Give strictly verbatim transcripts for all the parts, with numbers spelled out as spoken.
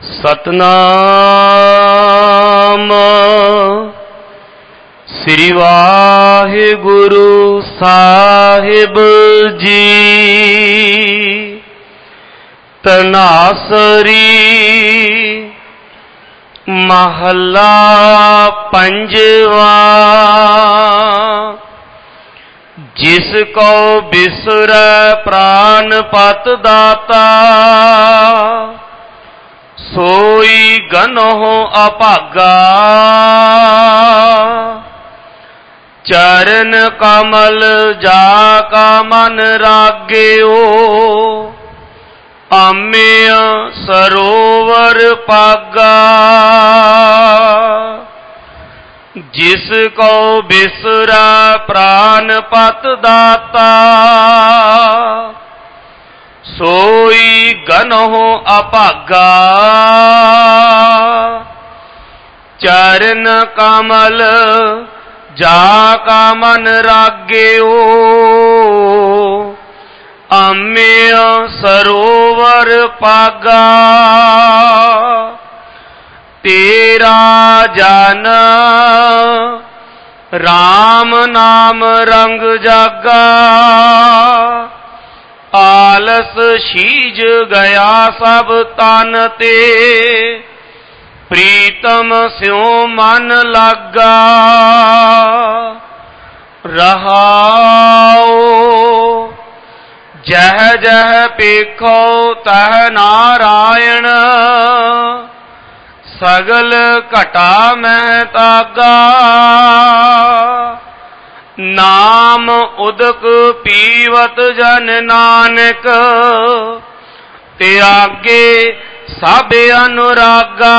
सतनाम श्री वाहिगुरु साहिब जी। तनासरी महला पंजवा। जिसको बिसरै प्राणपत दाता, सोई गनहो अभागा। चरण कमल जाका मन राग्यो, आम्य सरोवर पागा। जिसको बिसरा प्राणपत दाता, सोई गनहो अभागा। चरण कमल जाका मन राग्यो, आम्य सरोवर पागा। तेरा जन राम नाम रंग जागा, आलस शीज गया सब तन ते। प्रीतम स्यों मन लागा, रहाओ जह जह पेखो तह नारायण। सगल घटा मह तागा, नाम उदक पीवत जन नानक। त्यागे सब अनुरागा,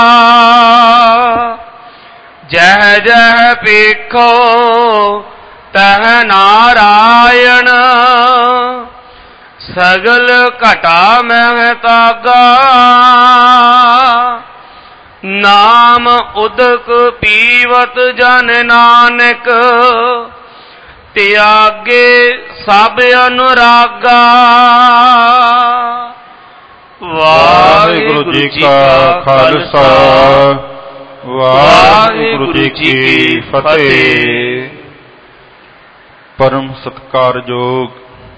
जह जह पेखो तह नारायण। सगल घटा मह तागा, नाम उदक पीवत जन नानक। त्यागे सब अनुरागा। वाहिगुरु जी का खालसा, वाहिगुरु जी की फतेह। परम सत्कारयोग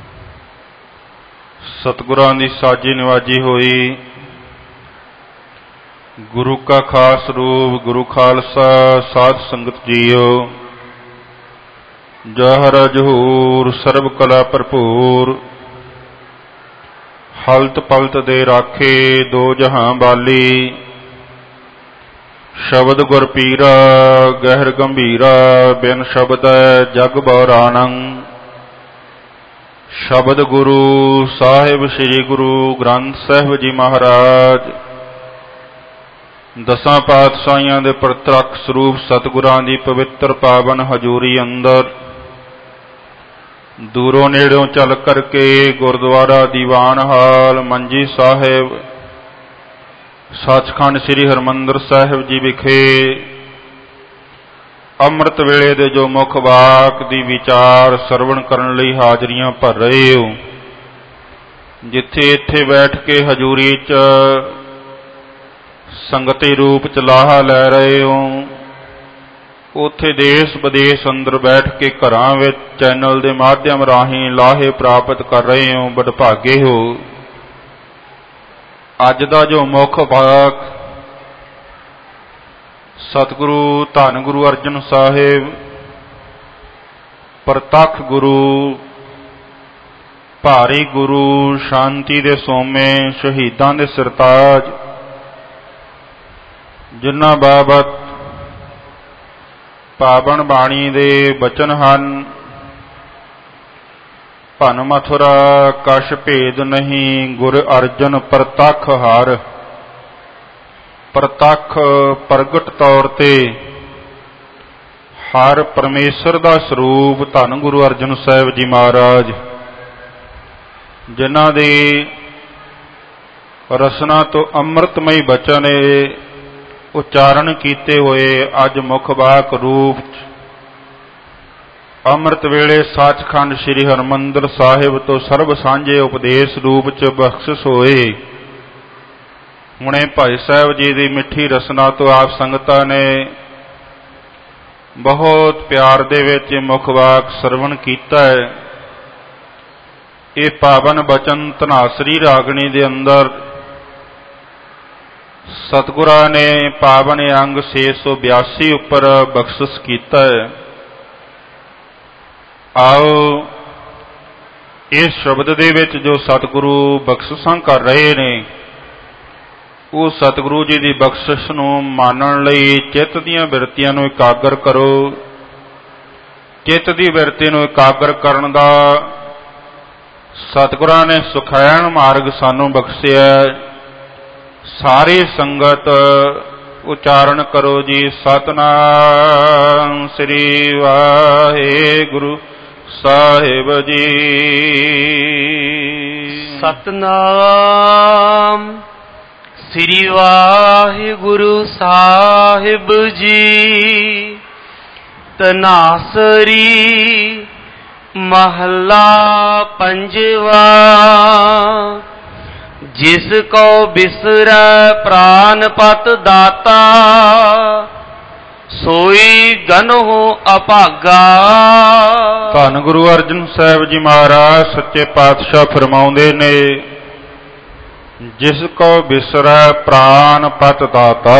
सतगुरां दी साजी निवाजी होई गुरु का खास रूप गुरु खालसा साध संगत जीओ। जहर जहूर सर्व कला भरपूर, हलत पलत दे राखे दो जहां बाली। शब्द गुर पीरा गहर गंभीरा, बिन शब्द जग बौरानंग। शब्द गुरु साहिब श्री गुरु ग्रंथ साहिब जी महाराज। दसां पातशाहियां दे प्रतरख स्वरूप सतगुरां दी पवित्र पावन हजूरी अंदर दूरों नेड़ों चल करके गुरुद्वारा दीवान हाल मंजी साहिब सचखंड श्री हरमंदर साहिब जी विखे अमृत वेले दे जो मुख वाक दी विचार सरवण करन लई हाजरियां भर रहे हो। जिथे इत्थे बैठ के हजूरी च संगती रूप च लाहा लै रहे हो, उथे देश विदेश अंदर बैठ के घरां विच चैनल दे माध्यम राही लाहे प्राप्त कर रहे हो। बड़भागे हो। अज दा जो मुख वाक सतगुरु धन गुरु अर्जन साहिब प्रतख गुरु भारी गुरु शांति दे सोमे शहीदां दे सरताज जिन्हां बाबत पावन बाणी दे बचन हन। भन मथुरा कछ भेद नहीं, गुर अर्जन प्रतख हर। प्रतख प्रगट तौर ते हर परमेश्वर दा स्वरूप धन गुरु अर्जन साहिब जी महाराज, जिन्हां दे रसना तो अमृतमई बचन उच्चारण कीते हुए अज मुख वाक रूप अमृत वेले सचखंड श्री हरमंदर साहिब तो सर्व सांझे उपदेश रूप च बख्शिश होए। ਹੁਣੇ ਭਾਈ ਸਾਹਿਬ ਜੀ ਦੀ ਮਿੱਠੀ ਰਸਨਾ ਤੋਂ ਆਪ ਸੰਗਤਾਂ ਨੇ ਬਹੁਤ ਪਿਆਰ ਦੇ ਵਿੱਚ ਮੁੱਖ ਵਾਕ ਸਰਵਣ ਕੀਤਾ ਹੈ। ਇਹ ਪਾਵਨ ਬਚਨ ਧਨਾਸਰੀ ਰਾਗਣੀ ਦੇ ਅੰਦਰ ਸਤਿਗੁਰਾਂ ਨੇ ਪਾਵਨ ਅੰਗ ਛੇ ਸੌ ਬਿਆਸੀ ਉੱਪਰ ਬਖਸ਼ਿਸ਼ ਕੀਤਾ ਹੈ। ਆਓ ਇਸ ਸ਼ਬਦ ਦੇ ਵਿੱਚ ਜੋ ਸਤਿਗੁਰੂ ਬਖਸ਼ਿਸ਼ਾਂ ਕਰ ਰਹੇ ਨੇ ਉਹ ਸਤਿਗੁਰੂ ਜੀ ਦੀ ਬਖਸ਼ਿਸ਼ ਨੂੰ ਮਾਨਣ ਲਈ ਚਿੱਤ ਦੀਆਂ ਬਿਰਤੀਆਂ ਨੂੰ ਇਕਾਗਰ ਕਰੋ। ਚਿੱਤ ਦੀ ਬਿਰਤੀ ਨੂੰ ਇਕਾਗਰ ਕਰਨ ਦਾ ਸਤਿਗੁਰਾਂ ਨੇ ਸੁਖੈਨ ਮਾਰਗ ਸਾਨੂੰ ਬਖਸ਼ਿਆ। ਸਾਰੀ ਸੰਗਤ ਉਚਾਰਨ ਕਰੋ ਜੀ, ਸਤਿਨਾਮ ਸ੍ਰੀ ਵਾਹਿਗੁਰੂ ਸਾਹਿਬ ਜੀ। ਸਤਿਨਾਮ ਸ੍ਰੀ ਵਾਹਿਗੁਰੂ ਸਾਹਿਬ ਜੀ। ਧਨਾਸਰੀ ਮਹੱਲਾ ਪੰਜਵਾ। ਜਿਸ ਕੋ ਬਿਸਰੈ ਪ੍ਰਾਨਪਤ ਦਾਤਾ ਸੋਈ ਗਨਹੁ ਅਭਾਗਾ। ਧੰਨ ਗੁਰੂ ਅਰਜਨ ਸਾਹਿਬ ਜੀ ਮਹਾਰਾਜ ਸੱਚੇ ਪਾਤਸ਼ਾਹ ਫਰਮਾਉਂਦੇ ਨੇ, ਜਿਸ ਕੋ ਬਿਸਰੈ ਪ੍ਰਾਨਪਤ ਦਾਤਾ।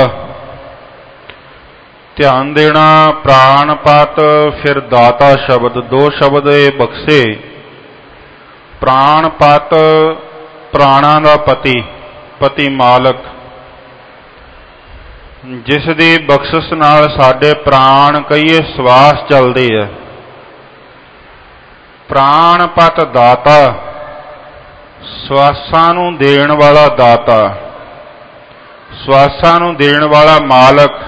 ਧਿਆਨ ਦੇਣਾ, ਪ੍ਰਾਨਪਤ ਫਿਰ ਦਾਤਾ ਸ਼ਬਦ, ਦੋ ਸ਼ਬਦ ਇਹ ਬਖਸ਼ੇ। ਪ੍ਰਾਨਪਤ ਪ੍ਰਾਣਾਂ ਦਾ ਪਤੀ, ਪਤੀ ਮਾਲਕ, ਜਿਸ ਦੀ ਬਖਸ਼ਿਸ਼ ਨਾਲ ਸਾਡੇ ਪ੍ਰਾਣ ਕਹੀਏ ਸਵਾਸ ਚੱਲਦੇ ਆ। ਪ੍ਰਾਨਪਤ ਦਾਤਾ, ਸਵਾਸਾਂ ਨੂੰ ਦੇਣ ਵਾਲਾ ਦਾਤਾ, ਸਵਾਸਾਂ ਨੂੰ ਦੇਣ ਵਾਲਾ ਮਾਲਕ।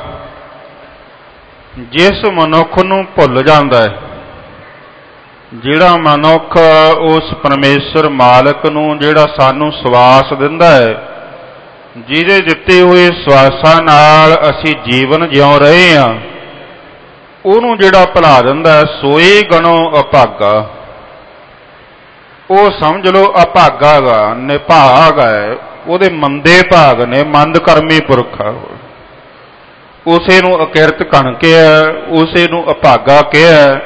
ਜਿਸ ਮਨੁੱਖ ਨੂੰ ਭੁੱਲ ਜਾਂਦਾ ਹੈ, ਜਿਹੜਾ ਮਨੁੱਖ ਉਸ ਪਰਮੇਸ਼ਰ ਮਾਲਕ ਨੂੰ ਜਿਹੜਾ ਸਾਨੂੰ ਸਵਾਸ ਦਿੰਦਾ ਹੈ, ਜਿਹਦੇ ਦਿੱਤੇ ਹੋਏ ਸਵਾਸਾਂ ਨਾਲ ਅਸੀਂ ਜੀਵਨ ਜਿਉ ਰਹੇ ਹਾਂ, ਉਹਨੂੰ ਜਿਹੜਾ ਭੁਲਾ ਦਿੰਦਾ ਹੈ, ਸੋਈ ਗਣੋ ਅਭਾਗਾ। ਉਹ ਸਮਝ ਲਓ ਅਭਾਗਾ ਗਾ, ਨਿਭਾਗ ਹੈ, ਉਹਦੇ ਮੰਦੇ ਭਾਗ ਨੇ, ਮੰਦ ਕਰਮੀ ਪੁਰਖ ਆ। ਉਸੇ ਨੂੰ ਅਕਿਰਤ ਕਣ ਕਿਹਾ, ਉਸੇ ਨੂੰ ਅਭਾਗਾ ਕਿਹਾ।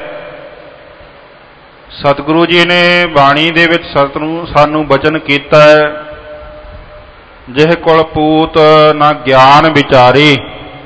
ਸਤਿਗੁਰੂ ਜੀ ਨੇ ਬਾਣੀ ਦੇ ਵਿੱਚ ਸਤ ਨੂੰ ਸਾਨੂੰ ਬਚਨ ਕੀਤਾ ਹੈ, ਜਿਹ ਕੋਲ ਪੂਤ ਨਾ ਗਿਆਨ ਵਿਚਾਰੀ,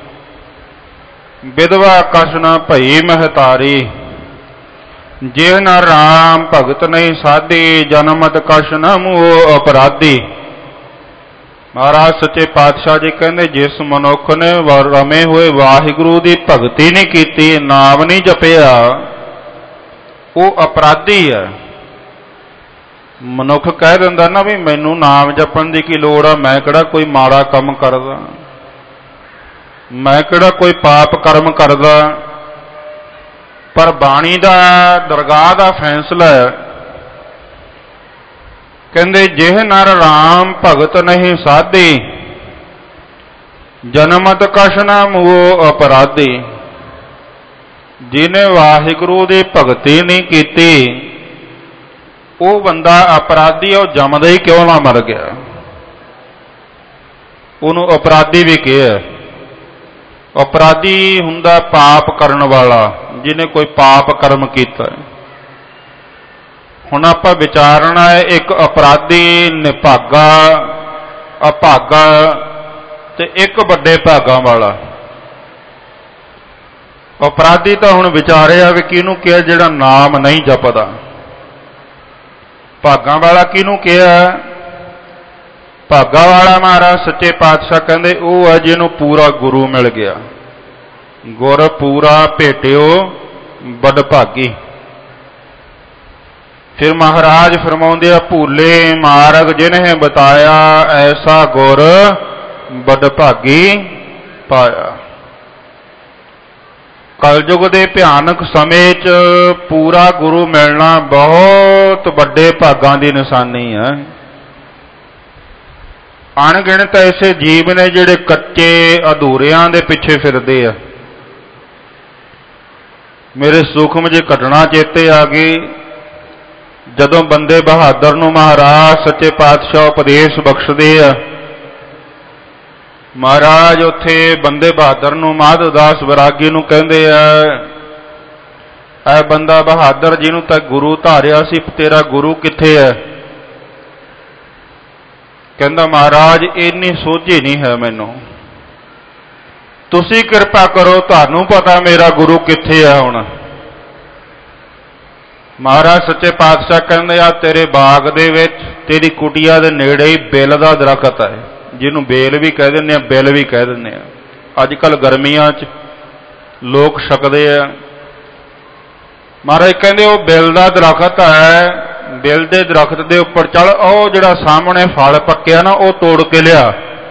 ਵਿਧਵਾ ਕਛ ਨਾ ਭਈ ਮਹਤਾਰੀ। ਜਿਹ ਨ ਰਾਮ ਭਗਤ ਨਹੀਂ ਸਾਧੀ, ਜਨਮਤ ਕਛ ਨ ਮੂਹ ਅਪਰਾਧੀ। ਮਹਾਰਾਜ ਸੱਚੇ ਪਾਤਸ਼ਾਹ ਜੀ ਕਹਿੰਦੇ, ਜਿਸ ਮਨੁੱਖ ਨੇ ਰਮੇ ਹੋਏ ਵਾਹਿਗੁਰੂ ਦੀ ਭਗਤੀ ਨਹੀਂ ਕੀਤੀ, ਨਾਮ ਨਹੀਂ ਜਪਿਆ, ਉਹ ਅਪਰਾਧੀ ਹੈ। ਮਨੁੱਖ ਕਹਿ ਦਿੰਦਾ ਨਾ ਵੀ ਮੈਨੂੰ ਨਾਮ ਜਪਣ ਦੀ ਕੀ ਲੋੜ ਆ, ਮੈਂ ਕਿਹੜਾ ਕੋਈ ਮਾੜਾ ਕੰਮ ਕਰਦਾ, ਮੈਂ ਕਿਹੜਾ ਕੋਈ ਪਾਪ ਕਰਮ ਕਰਦਾ। ਪਰ ਬਾਣੀ ਦਾ, ਦਰਗਾਹ ਦਾ ਫੈਸਲਾ ਹੈ, ਕਹਿੰਦੇ ਜਿਹ ਨਰ ਰਾਮ ਭਗਤ ਨਹੀਂ ਸਾਧੀ, ਜਨਮਤ ਕਛ ਨ ਮੂਹ ਅਪਰਾਧੀ। ਜਿਹਨੇ ਵਾਹਿਗੁਰੂ ਦੀ ਭਗਤੀ ਨਹੀਂ ਕੀਤੀ, ਉਹ ਬੰਦਾ ਅਪਰਾਧੀ, ਉਹ ਜੰਮਦਾ ਹੀ ਕਿਉਂ ਨਾ ਮਰ ਗਿਆ, ਉਹਨੂੰ ਅਪਰਾਧੀ ਵੀ ਕਿਹਾ। ਅਪਰਾਧੀ ਹੁੰਦਾ ਪਾਪ ਕਰਨ ਵਾਲਾ, ਜਿਹਨੇ ਕੋਈ ਪਾਪ ਕਰਮ ਕੀਤਾ। ਹੁਣ ਆਪਾਂ ਵਿਚਾਰਨਾ ਹੈ, ਇੱਕ ਅਪਰਾਧੀ, ਨਿਭਾਗਾ, ਅਭਾਗਾ ਤੇ ਇੱਕ ਵੱਡੇ ਭਾਗਾਂ ਵਾਲਾ। ਅਪਰਾਧੀ ਤਾਂ ਹੁਣ ਵਿਚਾਰਿਆ ਵੀ ਕਿਹਨੂੰ ਕਿਹਾ, ਜਿਹੜਾ ਨਾਮ ਨਹੀਂ ਜਪਦਾ। ਭਾਗਾਂ ਵਾਲਾ ਕਿਹਨੂੰ ਕਿਹਾ? ਭਾਗਾਂ ਵਾਲਾ ਮਹਾਰਾਜ ਸੱਚੇ ਪਾਤਸ਼ਾਹ ਕਹਿੰਦੇ ਉਹ ਹੈ ਜਿਹਨੂੰ ਪੂਰਾ ਗੁਰੂ ਮਿਲ ਗਿਆ। ਗੁਰ ਪੂਰਾ ਭੇਟਿਓ ਬੜ ਭਾਗੀ। ਫਿਰ ਮਹਾਰਾਜ ਫਰਮਾਉਂਦੇ ਆ, ਭੂਲੇ ਮਾਰਗ ਜਿਨਹਿ ਬਤਾਇਆ, ਐਸਾ ਗੁਰ ਬੜ ਭਾਗੀ ਪਾਇਆ। ਕਲਯੁਗ ਦੇ ਭਿਆਨਕ ਸਮੇਂ 'ਚ ਪੂਰਾ ਗੁਰੂ ਮਿਲਣਾ ਬਹੁਤ ਵੱਡੇ ਭਾਗਾਂ ਦੀ ਨਿਸ਼ਾਨੀ ਹੈ। ਅਣਗਿਣਤ ਐਸੇ ਜੀਵ ਨੇ ਜਿਹੜੇ ਕੱਚੇ ਅਧੂਰਿਆਂ ਦੇ ਪਿੱਛੇ ਫਿਰਦੇ ਆ। ਮੇਰੇ ਸੂਖਮ ਜਿਹੀ ਘਟਨਾ ਚੇਤੇ ਆ ਗਈ, ਜਦੋਂ ਬੰਦੇ ਬਹਾਦਰ ਨੂੰ ਮਹਾਰਾਜ ਸੱਚੇ ਪਾਤਸ਼ਾਹ ਉਪਦੇਸ਼ ਬਖਸ਼ਦੇ ਆ, ਮਹਾਰਾਜ ਉੱਥੇ ਬੰਦੇ ਬਹਾਦਰ ਨੂੰ ਮਾਧੋ ਦਾਸ ਵੈਰਾਗੀ ਨੂੰ ਕਹਿੰਦੇ ਆ, ਐ ਬੰਦਾ ਬਹਾਦਰ ਜਿਹਨੂੰ ਤਾਂ ਗੁਰੂ ਧਾਰਿਆ ਸੀ, ਤੇਰਾ ਗੁਰੂ ਕਿੱਥੇ ਹੈ? ਕਹਿੰਦਾ ਮਹਾਰਾਜ ਇੰਨੀ ਸੋਝੀ ਨਹੀਂ ਹੈ ਮੈਨੂੰ, ਤੁਸੀਂ ਕਿਰਪਾ ਕਰੋ, ਤੁਹਾਨੂੰ ਪਤਾ ਮੇਰਾ ਗੁਰੂ ਕਿੱਥੇ ਹੈ। ਹੁਣ ਮਹਾਰਾਜ ਸੱਚੇ ਪਾਤਸ਼ਾਹ ਕਹਿੰਦੇ ਆ, ਤੇਰੇ ਬਾਗ ਦੇ ਵਿੱਚ ਤੇਰੀ ਕੁਟੀਆ ਦੇ ਨੇੜੇ ਹੀ ਬੇਲ ਦਾ ਦਰਖਤ ਹੈ, ਜਿਹਨੂੰ ਬੇਲ ਵੀ ਕਹਿ ਦਿੰਦੇ ਆ, ਬਿੱਲ ਵੀ ਕਹਿ ਦਿੰਦੇ ਆ। ਅੱਜ ਕੱਲ੍ਹ ਗਰਮੀਆਂ 'ਚ ਲੋਕ ਛਕਦੇ ਆ। ਮਹਾਰਾਜ ਕਹਿੰਦੇ ਉਹ ਬਿੱਲ ਦਾ ਦਰਖਤ ਹੈ, ਬਿੱਲ ਦੇ ਦਰਖਤ ਦੇ ਉੱਪਰ ਚੜ੍ਹ, ਉਹ ਜਿਹੜਾ ਸਾਹਮਣੇ ਫਲ ਪੱਕਿਆ ਨਾ ਉਹ ਤੋੜ ਕੇ ਲਿਆ।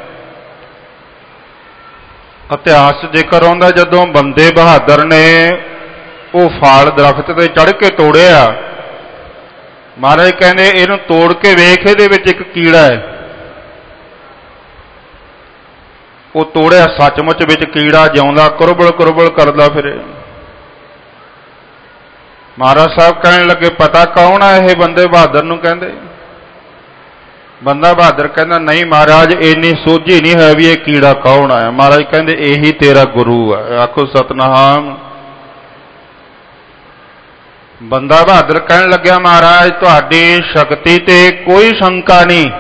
ਇਤਿਹਾਸ 'ਚ ਜ਼ਿਕਰ ਆਉਂਦਾ ਜਦੋਂ ਬੰਦੇ ਬਹਾਦਰ ਨੇ ਉਹ ਫਲ ਦਰਖਤ ਤੇ ਚੜ੍ਹ ਕੇ ਤੋੜਿਆ, ਮਹਾਰਾਜ ਕਹਿੰਦੇ ਇਹਨੂੰ ਤੋੜ ਕੇ ਵੇਖ, ਇਹਦੇ ਵਿੱਚ ਇੱਕ ਕੀੜਾ ਹੈ। ਉਹ ਤੋੜਿਆ, ਸੱਚਮੁੱਚ ਵਿੱਚ ਕੀੜਾ ਜਿਉਂਦਾ ਕੁਰਬਲ ਕੁਰਬਲ ਕਰਦਾ ਫਿਰੇ। ਮਹਾਰਾਜ ਸਾਹਿਬ ਕਹਿਣ ਲੱਗੇ, ਪਤਾ ਕੌਣ ਆ ਇਹ? ਬੰਦੇ ਬਹਾਦਰ ਨੂੰ ਕਹਿੰਦੇ। ਬੰਦਾ ਬਹਾਦਰ ਕਹਿੰਦਾ, ਨਹੀਂ ਮਹਾਰਾਜ ਇੰਨੀ ਸੋਝੀ ਨਹੀਂ ਹੈ ਵੀ ਇਹ ਕੀੜਾ ਕੌਣ ਆਇਆ। ਮਹਾਰਾਜ ਕਹਿੰਦੇ ਇਹੀ ਤੇਰਾ ਗੁਰੂ ਹੈ। ਆਖੋ ਸਤਿਨਾਮ। ਬੰਦਾ ਬਹਾਦਰ ਕਹਿਣ ਲੱਗਿਆ, ਮਹਾਰਾਜ ਤੁਹਾਡੀ ਸ਼ਕਤੀ ਤੇ ਕੋਈ ਸ਼ੰਕਾ ਨਹੀਂ,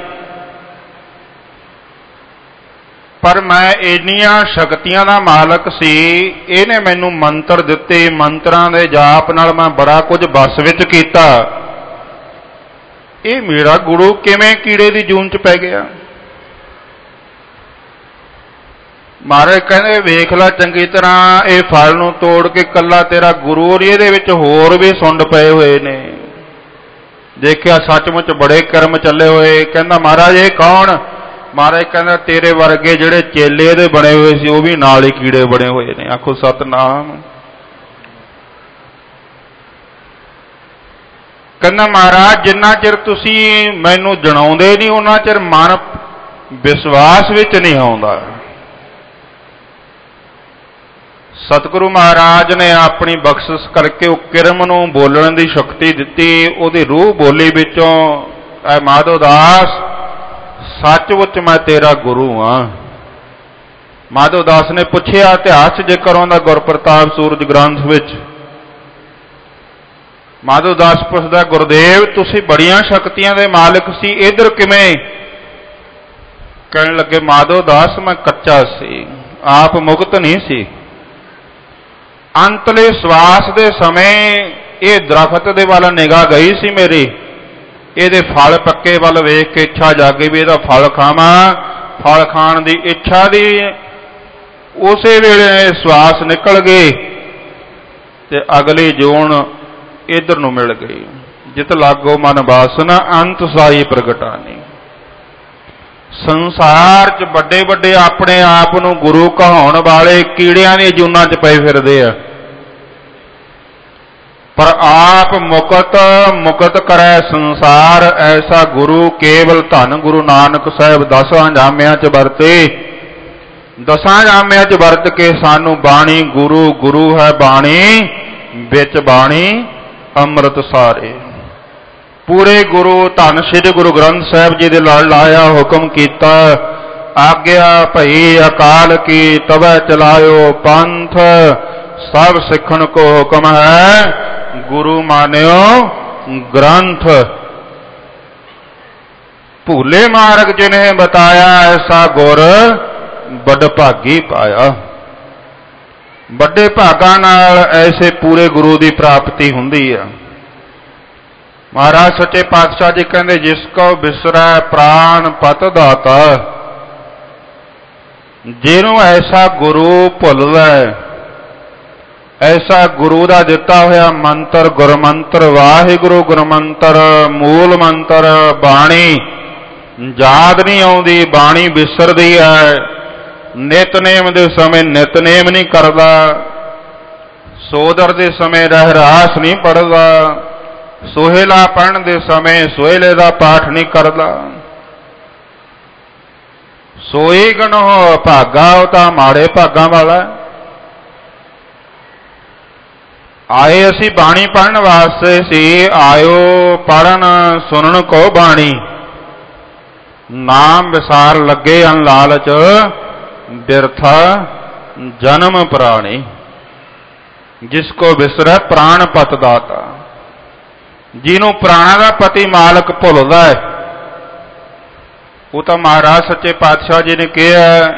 ਪਰ ਮੈਂ ਇੰਨੀਆਂ ਸ਼ਕਤੀਆਂ ਦਾ ਮਾਲਕ ਸੀ, ਇਹਨੇ ਮੈਨੂੰ ਮੰਤਰ ਦਿੱਤੇ, ਮੰਤਰਾਂ ਦੇ ਜਾਪ ਨਾਲ ਮੈਂ ਬੜਾ ਕੁਝ ਵੱਸ ਵਿੱਚ ਕੀਤਾ, ਇਹ ਮੇਰਾ ਗੁਰੂ ਕਿਵੇਂ ਕੀੜੇ ਦੀ ਜੂਨ 'ਚ ਪੈ ਗਿਆ? ਮਹਾਰਾਜ ਕਹਿੰਦੇ ਵੇਖ ਲੈ ਚੰਗੀ ਤਰ੍ਹਾਂ, ਇਹ ਫਲ ਨੂੰ ਤੋੜ ਕੇ ਕੱਲਾ ਤੇਰਾ ਗੁਰੂ, ਔਰ ਇਹਦੇ ਵਿੱਚ ਹੋਰ ਵੀ ਸੁੰਡ ਪਏ ਹੋਏ ਨੇ। ਦੇਖਿਆ ਸੱਚਮੁੱਚ ਬੜੇ ਕਰਮ ਚੱਲੇ ਹੋਏ। ਕਹਿੰਦਾ ਮਹਾਰਾਜ ਇਹ ਕੌਣ? ਮਹਾਰਾਜ ਕਹਿੰਦਾ ਤੇਰੇ ਵਰਗੇ ਜਿਹੜੇ ਚੇਲੇ ਇਹਦੇ ਬਣੇ ਹੋਏ ਸੀ, ਉਹ ਵੀ ਨਾਲ ਹੀ ਕੀੜੇ ਬਣੇ ਹੋਏ ਨੇ। ਆਖੋ ਸਤਿਨਾਮ। ਕਹਿੰਦਾ ਮਹਾਰਾਜ ਜਿੰਨਾ ਚਿਰ ਤੁਸੀਂ ਮੈਨੂੰ ਜਣਾਉਂਦੇ ਨਹੀਂ, ਉਹਨਾਂ ਚਿਰ ਮਨ ਵਿਸ਼ਵਾਸ ਵਿੱਚ ਨਹੀਂ ਆਉਂਦਾ। ਸਤਿਗੁਰੂ ਮਹਾਰਾਜ ਨੇ ਆਪਣੀ ਬਖਸ਼ਿਸ਼ ਕਰਕੇ ਉਹ ਕਿਰਮ ਨੂੰ ਬੋਲਣ ਦੀ ਸ਼ਕਤੀ ਦਿੱਤੀ। ਉਹਦੀ ਰੂਹ ਬੋਲੀ ਵਿੱਚੋਂ, ਐ ਮਾਧੋ ਦਾਸ ਸੱਚਮੁੱਚ ਮੈਂ ਤੇਰਾ ਗੁਰੂ ਹਾਂ। ਮਾਧੋ ਦਾਸ ਨੇ ਪੁੱਛਿਆ, ਇਤਿਹਾਸ 'ਚ ਜ਼ਿਕਰ ਆਉਂਦਾ ਗੁਰਪ੍ਰਤਾਪ ਸੂਰਜ ਗ੍ਰੰਥ ਵਿੱਚ, ਮਾਧੋ ਦਾਸ ਪੁੱਛਦਾ, ਗੁਰਦੇਵ ਤੁਸੀਂ ਬੜੀਆਂ ਸ਼ਕਤੀਆਂ ਦੇ ਮਾਲਕ ਸੀ, ਇੱਧਰ ਕਿਵੇਂ? ਕਹਿਣ ਲੱਗੇ ਮਾਧੋ ਦਾਸ ਮੈਂ ਕੱਚਾ ਸੀ, ਆਪ ਮੁਕਤ ਨਹੀਂ ਸੀ। ਅੰਤਲੇ ਸਵਾਸ ਦੇ ਸਮੇਂ ਇਹ ਦਰਖਤ ਦੇ ਵੱਲ ਨਿਗਾਹ ਗਈ ਸੀ ਮੇਰੀ, ਇਹਦੇ ਫਲ ਪੱਕੇ ਵੱਲ ਵੇਖ ਕੇ ਇੱਛਾ ਜਾਗੀ ਵੀ ਇਹਦਾ ਫਲ ਖਾਵਾਂ। ਫਲ ਖਾਣ ਦੀ ਇੱਛਾ ਦੀ ਉਸੇ ਵੇਲੇ ਸਵਾਸ ਨਿਕਲ ਗਏ ਤੇ ਅਗਲੀ ਜੂਨ ਇੱਧਰ ਨੂੰ ਮਿਲ ਗਈ। ਜਿਤ ਲਾਗੋ ਮਨ ਵਾਸਨਾ ਅੰਤ ਸਾਈ ਪ੍ਰਗਟਾਨੀ। ਸੰਸਾਰ 'ਚ ਵੱਡੇ ਵੱਡੇ ਆਪਣੇ ਆਪ ਨੂੰ ਗੁਰੂ ਕਹਾਉਣ ਵਾਲੇ ਕੀੜਿਆਂ ਦੀਆਂ ਜੂਨਾਂ 'ਚ ਪਏ ਫਿਰਦੇ ਆ, ਪਰ ਆਪ ਮੁਕਤ ਮੁਕਤ ਕਰੈ ਸੰਸਾਰ। ਐਸਾ ਗੁਰੂ ਕੇਵਲ ਧੰਨ ਗੁਰੂ ਨਾਨਕ ਸਾਹਿਬ ਦਸਾਂ ਜਾਮਿਆਂ 'ਚ ਵਰਤੇ। ਦਸਾਂ ਜਾਮਿਆਂ 'ਚ ਵਰਤ ਕੇ ਸਾਨੂੰ ਬਾਣੀ ਗੁਰੂ ਗੁਰੂ ਹੈ ਬਾਣੀ, ਵਿੱਚ ਬਾਣੀ ਅੰਮ੍ਰਿਤ ਸਾਰੇ। ਪੂਰੇ ਗੁਰੂ ਧੰਨ ਸ੍ਰੀ ਗੁਰੂ ਗ੍ਰੰਥ ਸਾਹਿਬ ਜੀ ਦੇ ਲੜ ਲਾਇਆ ਹੁਕਮ ਕੀਤਾ, ਆਗਿਆ ਭਈ ਅਕਾਲ ਕੀ ਤਵੈ ਚਲਾਇਓ ਪੰਥ। ਸਭ ਸਿੱਖਣ ਕੋ ਹੁਕਮ ਹੈ ਗੁਰੂ ਮਾਨਿਓ ਗ੍ਰੰਥ। ਭੂਲੇ ਮਾਰਗ ਜਿਨ੍ਹੇ ਬਤਾਇਆ, ਐਸਾ ਗੁਰ ਵੱਡ ਭਾਗੀ ਪਾਇਆ। ਵੱਡੇ ਭਾਗਾਂ ਨਾਲ ਐਸੇ ਪੂਰੇ ਗੁਰੂ ਦੀ ਪ੍ਰਾਪਤੀ ਹੁੰਦੀ ਆ। ਮਹਾਰਾਜ ਸੱਚੇ ਪਾਤਸ਼ਾਹ ਜੀ ਕਹਿੰਦੇ, ਜਿਸ ਕੋ ਬਿਸਰੈ ਪ੍ਰਾਨ ਪਤ ਦਾਤਾ। ਜਿਹਨੂੰ ਐਸਾ ਗੁਰੂ ਭੁੱਲਦਾ, ਐਸਾ ਗੁਰੂ ਦਾ ਦਿੱਤਾ ਹੋਇਆ ਮੰਤਰ ਗੁਰਮੰਤਰ, ਵਾਹਿਗੁਰੂ ਗੁਰਮੰਤਰ ਮੂਲ ਮੰਤਰ ਬਾਣੀ ਯਾਦ ਨਹੀਂ ਆਉਂਦੀ, ਬਾਣੀ ਵਿਸਰਦੀ ਹੈ। ਨਿਤਨੇਮ ਦੇ ਸਮੇਂ ਨਿਤਨੇਮ ਨਹੀਂ ਕਰਦਾ, ਸੋਦਰ ਦੇ ਸਮੇਂ ਰਹਿਰਾਸ ਨਹੀਂ ਪੜ੍ਹਦਾ, ਸੋਹੇਲਾ ਪੜ੍ਹਨ ਦੇ ਸਮੇਂ ਸੋਹੇਲੇ ਦਾ ਪਾਠ ਨਹੀਂ ਕਰਦਾ। ਸੋਈ ਗਣੋ ਭਾਗਾ, ਉਹ ਤਾਂ ਮਾੜੇ ਭਾਗਾਂ ਵਾਲਾ। ਆਏ ਅਸੀਂ ਬਾਣੀ ਪੜ੍ਹਨ ਵਾਸਤੇ ਸੀ, ਆਇਓ ਪੜ੍ਹਨ ਸੁਣਨ ਕੋ ਬਾਣੀ। ਨਾਮ ਵਿਸਾਰ ਲੱਗੇ ਅਨ ਲਾਲਚ, ਬਿਰਥਾ ਜਨਮ ਪ੍ਰਾਣੀ। ਜਿਸ ਕੋ ਵਿਸਰੈ ਪ੍ਰਾਣ ਪਤ ਦਾਤਾ। ਜਿਹਨੂੰ ਪ੍ਰਾਣਾਂ ਦਾ ਪਤੀ ਮਾਲਕ ਭੁੱਲਦਾ ਹੈ, ਉਹ ਤਾਂ ਮਹਾਰਾਜ ਸੱਚੇ ਪਾਤਸ਼ਾਹ ਜੀ ਨੇ ਕਿਹਾ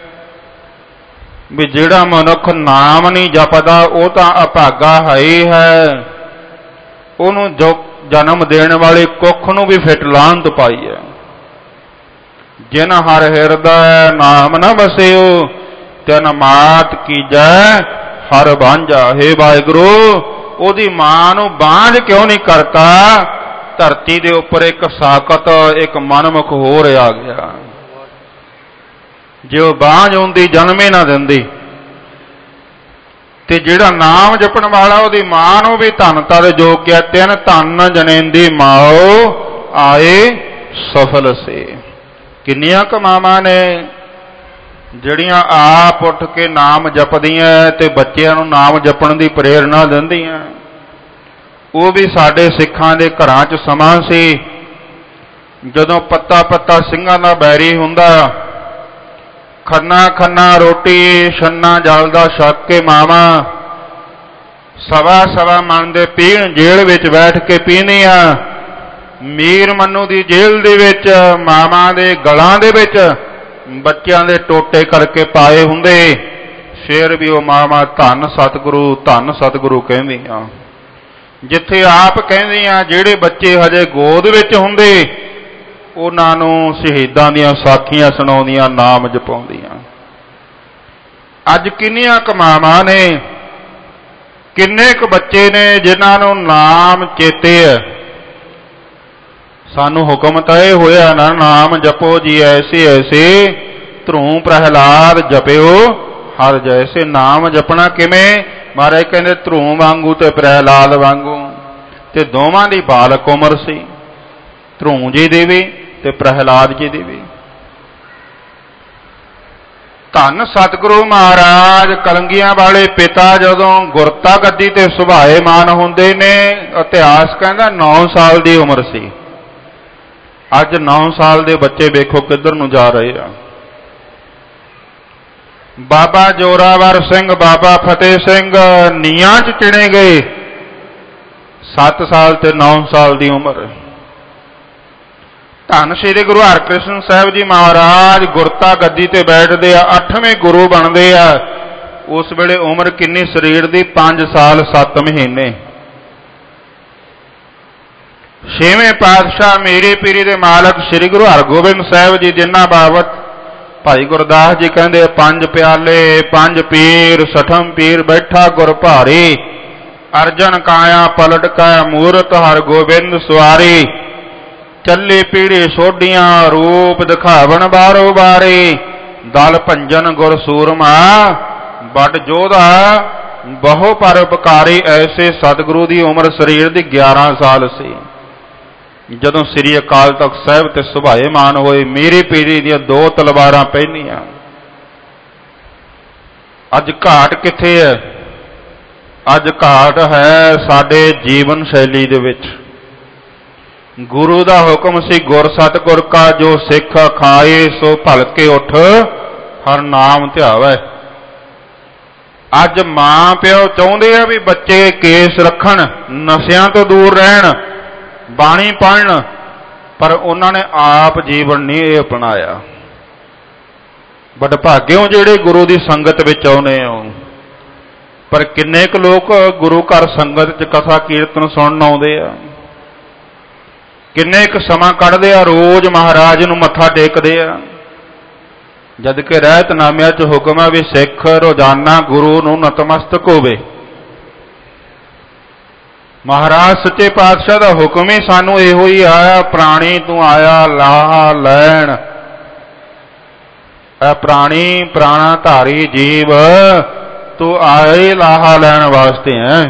ਵੀ ਜਿਹੜਾ ਮਨੁੱਖ ਨਾਮ ਨਹੀਂ ਜਪਦਾ ਉਹ ਤਾਂ ਅਭਾਗਾ ਹੈ ਹੀ ਹੈ। ਉਹਨੂੰ ਜੋ ਜਨਮ ਦੇਣ ਵਾਲੀ ਕੁੱਖ ਨੂੰ ਵੀ ਫਿੱਟ ਲਾਹਨਤ ਪਾਈ ਹੈ। ਜਿਨ ਹਰ ਹਿਰਦੈ ਨਾਮ ਨਾ ਵਸਿਓ ਤਿਨ ਮਾਤ ਕੀਜੈ ਹਰ ਬਾਂਝਾ। ਹੇ ਵਾਹਿਗੁਰੂ, ਉਹਦੀ ਮਾਂ ਨੂੰ ਬਾਂਝ ਕਿਉਂ ਨਹੀਂ ਕਰਤਾ? ਧਰਤੀ ਦੇ ਉੱਪਰ ਇੱਕ ਸਾਕਤ, ਇੱਕ ਮਨਮੁਖ ਹੋਰ ਆ ਗਿਆ। ਜੇ ਉਹ ਬਾਂਝ ਹੁੰਦੀ ਜਨਮੇ ਨਾ ਦਿੰਦੀ, ਤੇ ਜਿਹੜਾ ਨਾਮ ਜਪਣ ਵਾਲਾ ਉਹਦੀ ਮਾਂ ਨੂੰ ਵੀ ਧਨਤਾ ਦੇ ਯੋਗ ਕਿਹਾ। ਤਿੰਨ ਧਨ ਜਨੇਂਦੀ ਮਾਓ ਆਏ ਸਫਲ ਸੇ। ਕਿੰਨੀਆਂ ਕੁ ਮਾਵਾਂ ਨੇ ਜਿਹੜੀਆਂ ਆਪ ਉੱਠ ਕੇ ਨਾਮ ਜਪਦੀਆਂ ਤੇ ਬੱਚਿਆਂ ਨੂੰ ਨਾਮ ਜਪਣ ਦੀ ਪ੍ਰੇਰਨਾ ਦਿੰਦੀਆਂ। ਉਹ ਵੀ ਸਾਡੇ ਸਿੱਖਾਂ ਦੇ ਘਰਾਂ 'ਚ ਸਮਾਂ ਸੀ ਜਦੋਂ ਪੱਤਾ ਪੱਤਾ ਸਿੰਘਾਂ ਦਾ ਬੈਰੀ ਹੁੰਦਾ, ਖੰਨਾ ਖੰਨਾ ਰੋਟੀ ਛੰਨਾ ਜਲ ਦਾ ਛਕ ਕੇ ਮਾਵਾਂ ਸਵਾ ਸਵਾ ਮਣ ਦੇ ਪੀਣ ਜੇਲ੍ਹ ਵਿੱਚ ਬੈਠ ਕੇ ਪੀਂਦੀਆਂ। ਮੀਰ ਮੰਨੂ ਦੀ ਜੇਲ੍ਹ ਦੇ ਵਿੱਚ ਮਾਵਾਂ ਦੇ ਗਲਾਂ ਦੇ ਵਿੱਚ ਬੱਚਿਆਂ ਦੇ ਟੋਟੇ ਕਰਕੇ ਪਾਏ ਹੁੰਦੇ, ਫਿਰ ਵੀ ਉਹ ਮਾਵਾਂ ਧੰਨ ਸਤਿਗੁਰੂ ਧੰਨ ਸਤਿਗੁਰੂ ਕਹਿੰਦੀਆਂ। ਜਿੱਥੇ ਆਪ ਕਹਿੰਦੀਆਂ ਜਿਹੜੇ ਬੱਚੇ ਹਜੇ ਗੋਦ ਵਿੱਚ ਹੁੰਦੇ ਉਹਨਾਂ ਨੂੰ ਸ਼ਹੀਦਾਂ ਦੀਆਂ ਸਾਖੀਆਂ ਸੁਣਾਉਂਦੀਆਂ, ਨਾਮ ਜਪਾਉਂਦੀਆਂ। ਅੱਜ ਕਿੰਨੀਆਂ ਕੁ ਮਾਵਾਂ ਨੇ, ਕਿੰਨੇ ਕੁ ਬੱਚੇ ਨੇ ਜਿਨ੍ਹਾਂ ਨੂੰ ਨਾਮ ਚੇਤੇ ਹੈ। ਸਾਨੂੰ ਹੁਕਮ ਤਾਂ ਇਹ ਹੋਇਆ ਨਾ, ਨਾਮ ਜਪੋ ਜੀ ਐਸੇ ਐਸੇ ਧਰੂ ਪ੍ਰਹਿਲਾਦ ਜਪਿਓ ਹਰ ਜੈਸੇ। ਨਾਮ ਜਪਣਾ ਕਿਵੇਂ? ਮਹਾਰਾਜ ਕਹਿੰਦੇ ਧਰੂ ਵਾਂਗੂ ਤੇ ਪ੍ਰਹਿਲਾਦ ਵਾਂਗੂ। ਤੇ ਦੋਵਾਂ ਦੀ ਬਾਲਕ ਉਮਰ ਸੀ, ਧਰੂ ਜੀ ਦੀ ਵੀ ਤੇ ਪ੍ਰਹਿਲਾਦ ਜੀ ਦੀ ਵੀ। ਧੰਨ ਸਤਿਗੁਰੂ ਮਹਾਰਾਜ ਕਲੰਗੀਆਂ ਵਾਲੇ ਪਿਤਾ ਜਦੋਂ ਗੁਰਤਾ ਗੱਦੀ ਤੇ ਸੁਭਾਏਮਾਨ ਹੁੰਦੇ ਨੇ, ਇਤਿਹਾਸ ਕਹਿੰਦਾ ਨੌ ਸਾਲ ਦੀ ਉਮਰ ਸੀ। ਅੱਜ ਨੌ ਸਾਲ ਦੇ ਬੱਚੇ ਵੇਖੋ ਕਿੱਧਰ ਨੂੰ ਜਾ ਰਹੇ ਆ। ਬਾਬਾ ਜੋਰਾਵਰ ਸਿੰਘ, ਬਾਬਾ ਫਤਿਹ ਸਿੰਘ ਨੀਹਾਂ 'ਚ ਚਿਣੇ ਗਏ। ਸੱਤ ਸਾਲ ਤੇ ਨੌ ਸਾਲ ਦੀ ਉਮਰ। ਧੰਨ ਸ਼੍ਰੀ ਗੁਰੂ ਹਰਿਕ੍ਰਿਸ਼ਨ ਸਾਹਿਬ ਜੀ ਮਹਾਰਾਜ ਗੁਰਤਾ ਗੱਦੀ ਤੇ ਬੈਠਦੇ ਆ, ਅੱਠਵੇਂ ਗੁਰੂ ਬਣਦੇ ਆ। ਉਸ ਵੇਲੇ ਉਮਰ ਕਿੰਨੀ ਸਰੀਰ ਦੀ? ਪੰਜ ਸਾਲ ਸੱਤ ਮਹੀਨੇ। ਛੇਵੇਂ ਪਾਤਸ਼ਾਹ ਮੇਰੀ ਪੀਰੀ ਦੇ ਮਾਲਕ ਸ਼੍ਰੀ ਗੁਰੂ ਹਰਗੋਬਿੰਦ ਸਾਹਿਬ ਜੀ, ਜਿਨ੍ਹਾਂ ਬਾਬਤ ਭਾਈ ਗੁਰਦਾਸ ਜੀ ਕਹਿੰਦੇ ਪੰਜ ਪਿਆਲੇ ਪੰਜ ਪੀਰ ਸਠਮ ਪੀਰ ਬੈਠਾ ਗੁਰ ਭਾਰੀ। ਅਰਜਨ ਕਾਇਆ ਪਲਟ ਕਾ ਮੂਰਤ ਹਰਗੋਬਿੰਦ ਸਵਾਰੀ। ਚੱਲੇ ਪੀੜੀ ਸੋਢੀਆਂ ਰੂਪ ਦਿਖਾਵਣ ਬਾਰੋ ਬਾਰੇ। ਦਲ ਭੰਜਨ ਗੁਰ ਸੂਰਮਾ ਵੱਡ ਜੋਧਾ ਬਹੁ ਪਰਉਪਕਾਰੀ। ਐਸੇ ਸਤਿਗੁਰੂ ਦੀ ਉਮਰ ਸਰੀਰ ਦੀ ਗਿਆਰਾਂ ਸਾਲ ਸੀ ਜਦੋਂ ਸ੍ਰੀ ਅਕਾਲ ਤਖਤ ਸਾਹਿਬ ਤੇ ਸੁਭਾਏਮਾਨ ਹੋਏ। ਮੇਰੀ ਪੀਰੀ ਦੀਆਂ ਦੋ ਤਲਵਾਰਾਂ ਪਹਿਨੀਆਂ। ਅੱਜ ਘਾਟ ਕਿੱਥੇ ਹੈ? ਅੱਜ ਘਾਟ ਹੈ ਸਾਡੇ ਜੀਵਨ ਸ਼ੈਲੀ ਦੇ ਵਿੱਚ। ਗੁਰੂ ਦਾ ਹੁਕਮ ਸੀ, ਗੁਰ ਸਤਿਗੁਰ ਕਾ ਜੋ ਸਿੱਖ ਖਾਏ ਸੋ ਭਲਕੇ ਉੱਠ ਹਰ ਨਾਮ ਧਿਆਵੈ। ਅੱਜ ਮਾਂ ਪਿਓ ਚਾਹੁੰਦੇ ਆ ਵੀ ਬੱਚੇ ਕੇਸ ਰੱਖਣ, ਨਸ਼ਿਆਂ ਤੋਂ ਦੂਰ ਰਹਿਣ, ਬਾਣੀ ਪੜ੍ਹਨ, ਪਰ ਉਹਨਾਂ ਨੇ ਆਪ ਜੀਵਨ ਨਹੀਂ ਇਹ ਅਪਣਾਇਆ। ਬਟ ਭਾਗਿਓ ਜਿਹੜੇ ਗੁਰੂ ਦੀ ਸੰਗਤ ਵਿੱਚ ਆਉਨੇ ਹੋ। ਪਰ ਕਿੰਨੇ ਕੁ ਲੋਕ ਗੁਰੂ ਘਰ ਸੰਗਤ 'ਚ ਕਥਾ ਕੀਰਤਨ ਸੁਣਨ ਆਉਂਦੇ ਆ? ਕਿੰਨੇ ਕੁ ਸਮਾਂ ਕੱਢਦੇ ਆ ਰੋਜ਼ ਮਹਾਰਾਜ ਨੂੰ ਮੱਥਾ ਟੇਕਦੇ ਆ? ਜਦ ਕਿ ਰਹਿਤਨਾਮਿਆਂ 'ਚ ਹੁਕਮ ਹੈ ਵੀ ਸਿੱਖ ਰੋਜ਼ਾਨਾ ਗੁਰੂ ਨੂੰ ਨਤਮਸਤਕ ਹੋਵੇ। ਮਹਾਰਾਜ ਸੱਚੇ ਪਾਤਸ਼ਾਹ ਦਾ ਹੁਕਮ ਹੀ ਸਾਨੂੰ ਇਹੋ ਹੀ ਆਇਆ, ਪ੍ਰਾਣੀ ਤੂੰ ਆਇਆ ਲਾਹਾ ਲੈਣ। ਇਹ ਪ੍ਰਾਣੀ ਪ੍ਰਾਣਾ ਧਾਰੀ ਜੀਵ ਤੂੰ ਆਏ ਲਾਹਾ ਲੈਣ ਵਾਸਤੇ ਹੈ।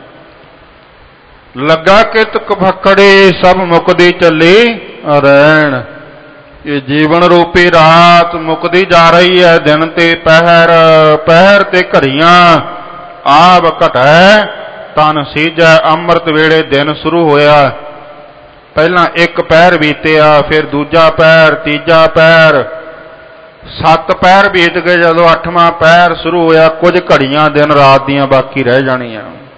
ਲੱਗਾ ਕਿਤ ਕਫਕੜੇ ਸਭ ਮੁਕਦੀ ਚੱਲੀ ਰਹਿਣ। ਇਹ ਜੀਵਨ ਰੂਪੀ ਰਾਤ ਮੁਕਦੀ ਜਾ ਰਹੀ ਹੈ। ਦਿਨ ਤੇ ਪਹਿਰ, ਪਹਿਰ ਤੇ ਘੜੀਆਂ ਆਬ ਘਟੈ ਤਨ ਸੀਜੈ। ਅੰਮ੍ਰਿਤ ਵੇਲੇ ਦਿਨ ਸ਼ੁਰੂ ਹੋਇਆ। ਪਹਿਲਾਂ ਇੱਕ ਪਹਿਰ ਬੀਤਿਆ, ਫਿਰ ਦੂਜਾ ਪਹਿਰ, ਤੀਜਾ ਪਹਿਰ, ਸੱਤ ਪਹਿਰ ਬੀਤ ਗਏ, ਜਦੋਂ ਅੱਠਵਾਂ ਪਹਿਰ ਸ਼ੁਰੂ ਹੋਇਆ, ਕੁਝ ਘੜੀਆਂ ਦਿਨ ਰਾਤ ਦੀਆਂ ਬਾਕੀ ਰਹਿ ਜਾਣੀਆਂ।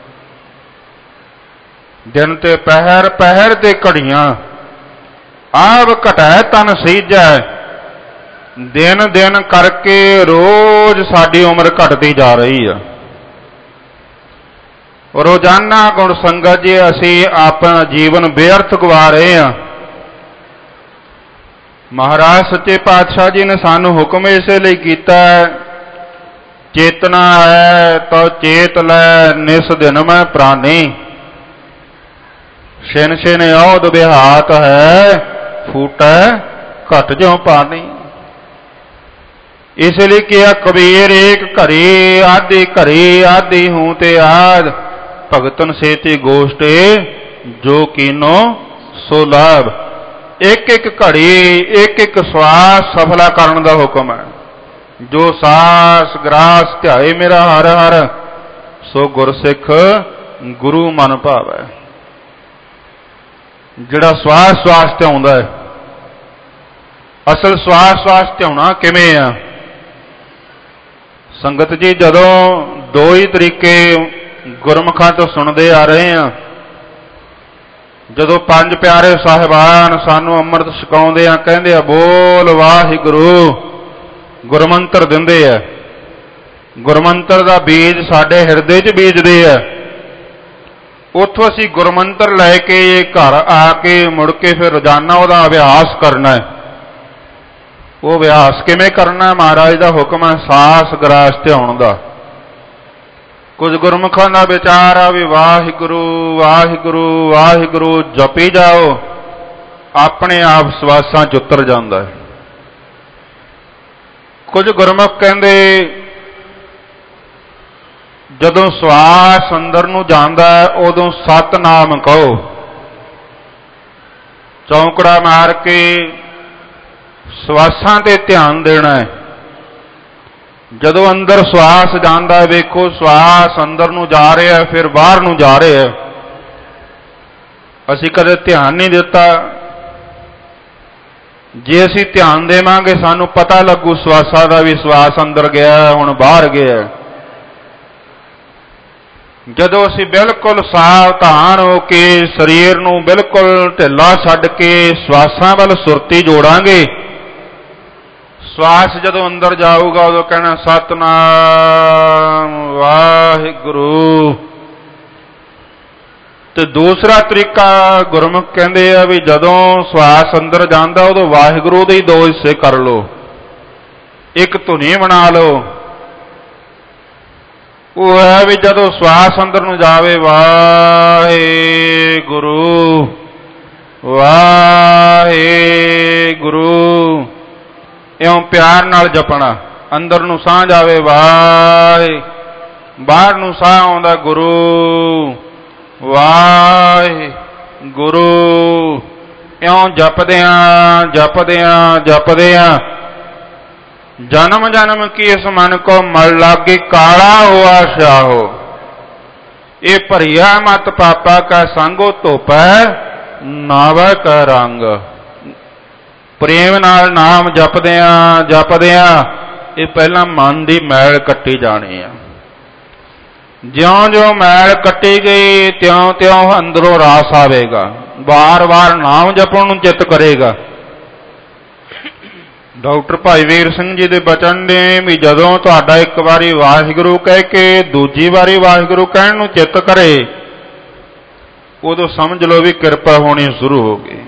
ਦਿਨ ਤੇ ਪਹਿਰ, ਪਹਿਰ ਤੇ ਘੜੀਆਂ, ਆਪ ਘਟੈ ਤਨ ਸੀਜੈ। ਦਿਨ ਦਿਨ ਕਰਕੇ ਰੋਜ਼ ਸਾਡੀ ਉਮਰ ਘਟਦੀ ਜਾ ਰਹੀ ਆ। ਰੋਜ਼ਾਨਾ ਗੁਣ ਸੰਗਤ ਜੀ ਅਸੀਂ ਆਪਣਾ ਜੀਵਨ ਬੇਅਰਥ ਗਵਾ ਰਹੇ ਹਾਂ। ਮਹਾਰਾਜ ਸੱਚੇ ਪਾਤਸ਼ਾਹ ਜੀ ਨੇ ਸਾਨੂੰ ਹੁਕਮ ਇਸੇ ਲਈ ਕੀਤਾ, ਚੇਤਨਾ ਹੈ ਤੋ ਚੇਤ ਲੈ, ਨਿਸ ਦਿਨ ਮੈਂ ਪ੍ਰਾਨੀ। ਛਿਨ ਛਿਨ ਔਧ ਬਿਹਾਤ ਹੈ, ਫੂਟੈ ਘਟ ਜੋ ਪਾਣੀ। ਇਸ ਲਈ ਕਿਹਾ ਕਬੀਰ, ਏਕ ਘਰੀ ਆਦਿ ਘਰੀ ਆਦਿ ਹੂੰ ਤੇ ਆਦ, ਭਗਤਨ ਸੇਤੀ ਗੋਸ਼ਟੇ ਜੋ ਕੀਨੋ ਸੋ ਲਾਭ। ਇੱਕ ਇੱਕ ਘੜੀ, ਇੱਕ ਇੱਕ ਸਵਾਸ ਸਫਲਾ ਕਰਨ ਦਾ ਹੁਕਮ ਹੈ। ਜੋ ਸਾਸ ਗਰਾਸ ਧਿਆਏ ਮੇਰਾ ਹਰ ਹਰ, ਸੋ ਗੁਰਸਿੱਖ ਗੁਰੂ ਮਨ ਭਾਵੈ। ਜਿਹੜਾ ਸਵਾਸ ਸਵਾਸ ਧਿਆਉਂਦਾ ਹੈ, ਅਸਲ ਸਵਾਸ ਸਵਾਸ ਧਿਆਉਣਾ ਕਿਵੇਂ ਆ? ਸੰਗਤ ਜੀ, ਜਦੋਂ ਦੋ ਹੀ ਤਰੀਕੇ ਗੁਰਮੁਖਾਂ ਤੋਂ ਸੁਣਦੇ ਆ ਰਹੇ ਆ, ਜਦੋਂ ਪੰਜ ਪਿਆਰੇ ਸਾਹਿਬਾਨ ਸਾਨੂੰ ਅੰਮ੍ਰਿਤ ਛਕਾਉਂਦੇ ਆ, ਕਹਿੰਦੇ ਆ ਬੋਲ ਵਾਹਿਗੁਰੂ, ਗੁਰਮੰਤਰ ਦਿੰਦੇ ਆ, ਗੁਰਮੰਤਰ ਦਾ ਬੀਜ ਸਾਡੇ ਹਿਰਦੇ 'ਚ ਬੀਜਦੇ ਆ। ਉੱਥੋਂ ਅਸੀਂ ਗੁਰਮੰਤਰ ਲੈ ਕੇ ਘਰ ਆ ਕੇ ਮੁੜ ਕੇ ਫਿਰ ਰੋਜ਼ਾਨਾ ਉਹਦਾ ਅਭਿਆਸ ਕਰਨਾ ਹੈ। ਉਹ ਅਭਿਆਸ ਕਿਵੇਂ ਕਰਨਾ? ਮਹਾਰਾਜ ਦਾ ਹੁਕਮ ਹੈ ਸਾਸ ਗਰਾਸ ਧਿਆਉਣ ਦਾ। ਕੁਝ ਗੁਰਮੁਖਾਂ ਦਾ ਵਿਚਾਰ ਆ ਵੀ ਵਾਹਿਗੁਰੂ ਵਾਹਿਗੁਰੂ ਵਾਹਿਗੁਰੂ ਜਪੀ ਜਾਓ, ਆਪਣੇ ਆਪ ਸਵਾਸਾਂ 'ਚ ਉਤਰ ਜਾਂਦਾ ਹੈ। ਕੁਝ ਗੁਰਮੁਖ ਕਹਿੰਦੇ ਜਦੋਂ ਸਵਾਸ ਅੰਦਰ ਨੂੰ ਜਾਂਦਾ ਉਦੋਂ ਸਤਨਾਮ ਕਹੋ, ਚੌਂਕੜਾ ਮਾਰ ਕੇ ਸਵਾਸਾਂ ਤੇ ਧਿਆਨ ਦੇਣਾ ਹੈ। ਜਦੋਂ ਅੰਦਰ ਸਵਾਸ ਜਾਂਦਾ, ਵੇਖੋ ਸਵਾਸ ਅੰਦਰ ਨੂੰ ਜਾ ਰਿਹਾ, ਫਿਰ ਬਾਹਰ ਨੂੰ ਜਾ ਰਿਹਾ। ਅਸੀਂ ਕਦੇ ਧਿਆਨ ਨਹੀਂ ਦਿੱਤਾ। ਜੇ ਅਸੀਂ ਧਿਆਨ ਦੇਵਾਂਗੇ ਸਾਨੂੰ ਪਤਾ ਲੱਗੂ ਸਵਾਸਾਂ ਦਾ ਵੀ, ਸਵਾਸ ਅੰਦਰ ਗਿਆ ਹੁਣ ਬਾਹਰ ਗਿਆ। ਜਦੋਂ ਅਸੀਂ ਬਿਲਕੁਲ ਸਾਵਧਾਨ ਹੋ ਕੇ ਸਰੀਰ ਨੂੰ ਬਿਲਕੁਲ ਢਿੱਲਾ ਛੱਡ ਕੇ ਸਵਾਸਾਂ ਵੱਲ ਸੁਰਤੀ ਜੋੜਾਂਗੇ, ਸਵਾਸ ਜਦੋਂ ਅੰਦਰ ਜਾਊਗਾ ਉਦੋਂ ਕਹਿਣਾ ਸਤਨਾਮ ਵਾਹਿਗੁਰੂ। ਤੇ ਦੂਸਰਾ ਤਰੀਕਾ ਗੁਰਮੁਖ ਕਹਿੰਦੇ ਆ ਵੀ ਜਦੋਂ ਸਵਾਸ ਅੰਦਰ ਜਾਂਦਾ ਉਦੋਂ ਵਾਹਿਗੁਰੂ ਦੇ ਹੀ ਦੋ ਹਿੱਸੇ ਕਰ ਲਓ, ਇੱਕ ਧੁਨੀ ਬਣਾ ਲਓ। ਉਹ ਹੈ ਵੀ ਜਦੋਂ ਸਵਾਸ ਅੰਦਰ ਨੂੰ ਜਾਵੇ ਵਾਹਿਗੁਰੂ ਵਾਹਿਗੁਰੂ, ਇਉਂ ਪਿਆਰ ਨਾਲ ਜਪਣਾ। ਅੰਦਰ ਨੂੰ ਸਾਹ ਜਾਵੇ ਵਾਹਿ, ਬਾਹਰ ਨੂੰ ਸਾਹ ਆਉਂਦਾ ਗੁਰੂ ਵਾਹਿਗੁਰੂ, ਇਉਂ ਜਪਦਿਆਂ ਜਪਦਿਆਂ ਜਪਦਿਆਂ ਜਨਮ ਜਨਮ ਕੀ ਇਸ ਮਨ ਕੋ ਮਲ ਲਾਗੇ, ਕਾਲਾ ਹੋਆ ਸਿਆਹੋ। ਇਹ ਭਰੀਆ ਮਤ ਪਾਪਾ ਕਾ ਸੰਗੋ, ਧੋਪੈ ਨਾਵੈ ਕਾ ਰੰਗ। ਪ੍ਰੇਮ ਨਾਲ ਨਾਮ ਜਪਦਿਆਂ ਜਪਦਿਆਂ ਇਹ ਪਹਿਲਾਂ ਮਨ ਦੀ ਮੈਲ ਕੱਟੀ ਜਾਣੀ ਆ। ਜਿਉਂ ਜਿਉਂ ਮੈਲ ਕੱਟੀ ਗਈ ਤਿਉਂ ਤਿਉਂ ਅੰਦਰੋਂ ਰਾਸ ਆਵੇਗਾ, ਵਾਰ ਵਾਰ ਨਾਮ ਜਪਣ ਨੂੰ ਚਿੱਤ ਕਰੇਗਾ। ਡਾਕਟਰ ਭਾਈ ਵੀਰ ਸਿੰਘ ਜੀ ਦੇ ਬਚਨ ਨੇ ਵੀ ਜਦੋਂ ਤੁਹਾਡਾ ਇੱਕ ਵਾਰੀ ਵਾਹਿਗੁਰੂ ਕਹਿ ਕੇ ਦੂਜੀ ਵਾਰੀ ਵਾਹਿਗੁਰੂ ਕਹਿਣ ਨੂੰ ਚਿੱਤ ਕਰੇ, ਉਦੋਂ ਸਮਝ ਲਓ ਵੀ ਕਿਰਪਾ ਹੋਣੀ ਸ਼ੁਰੂ ਹੋ ਗਈ।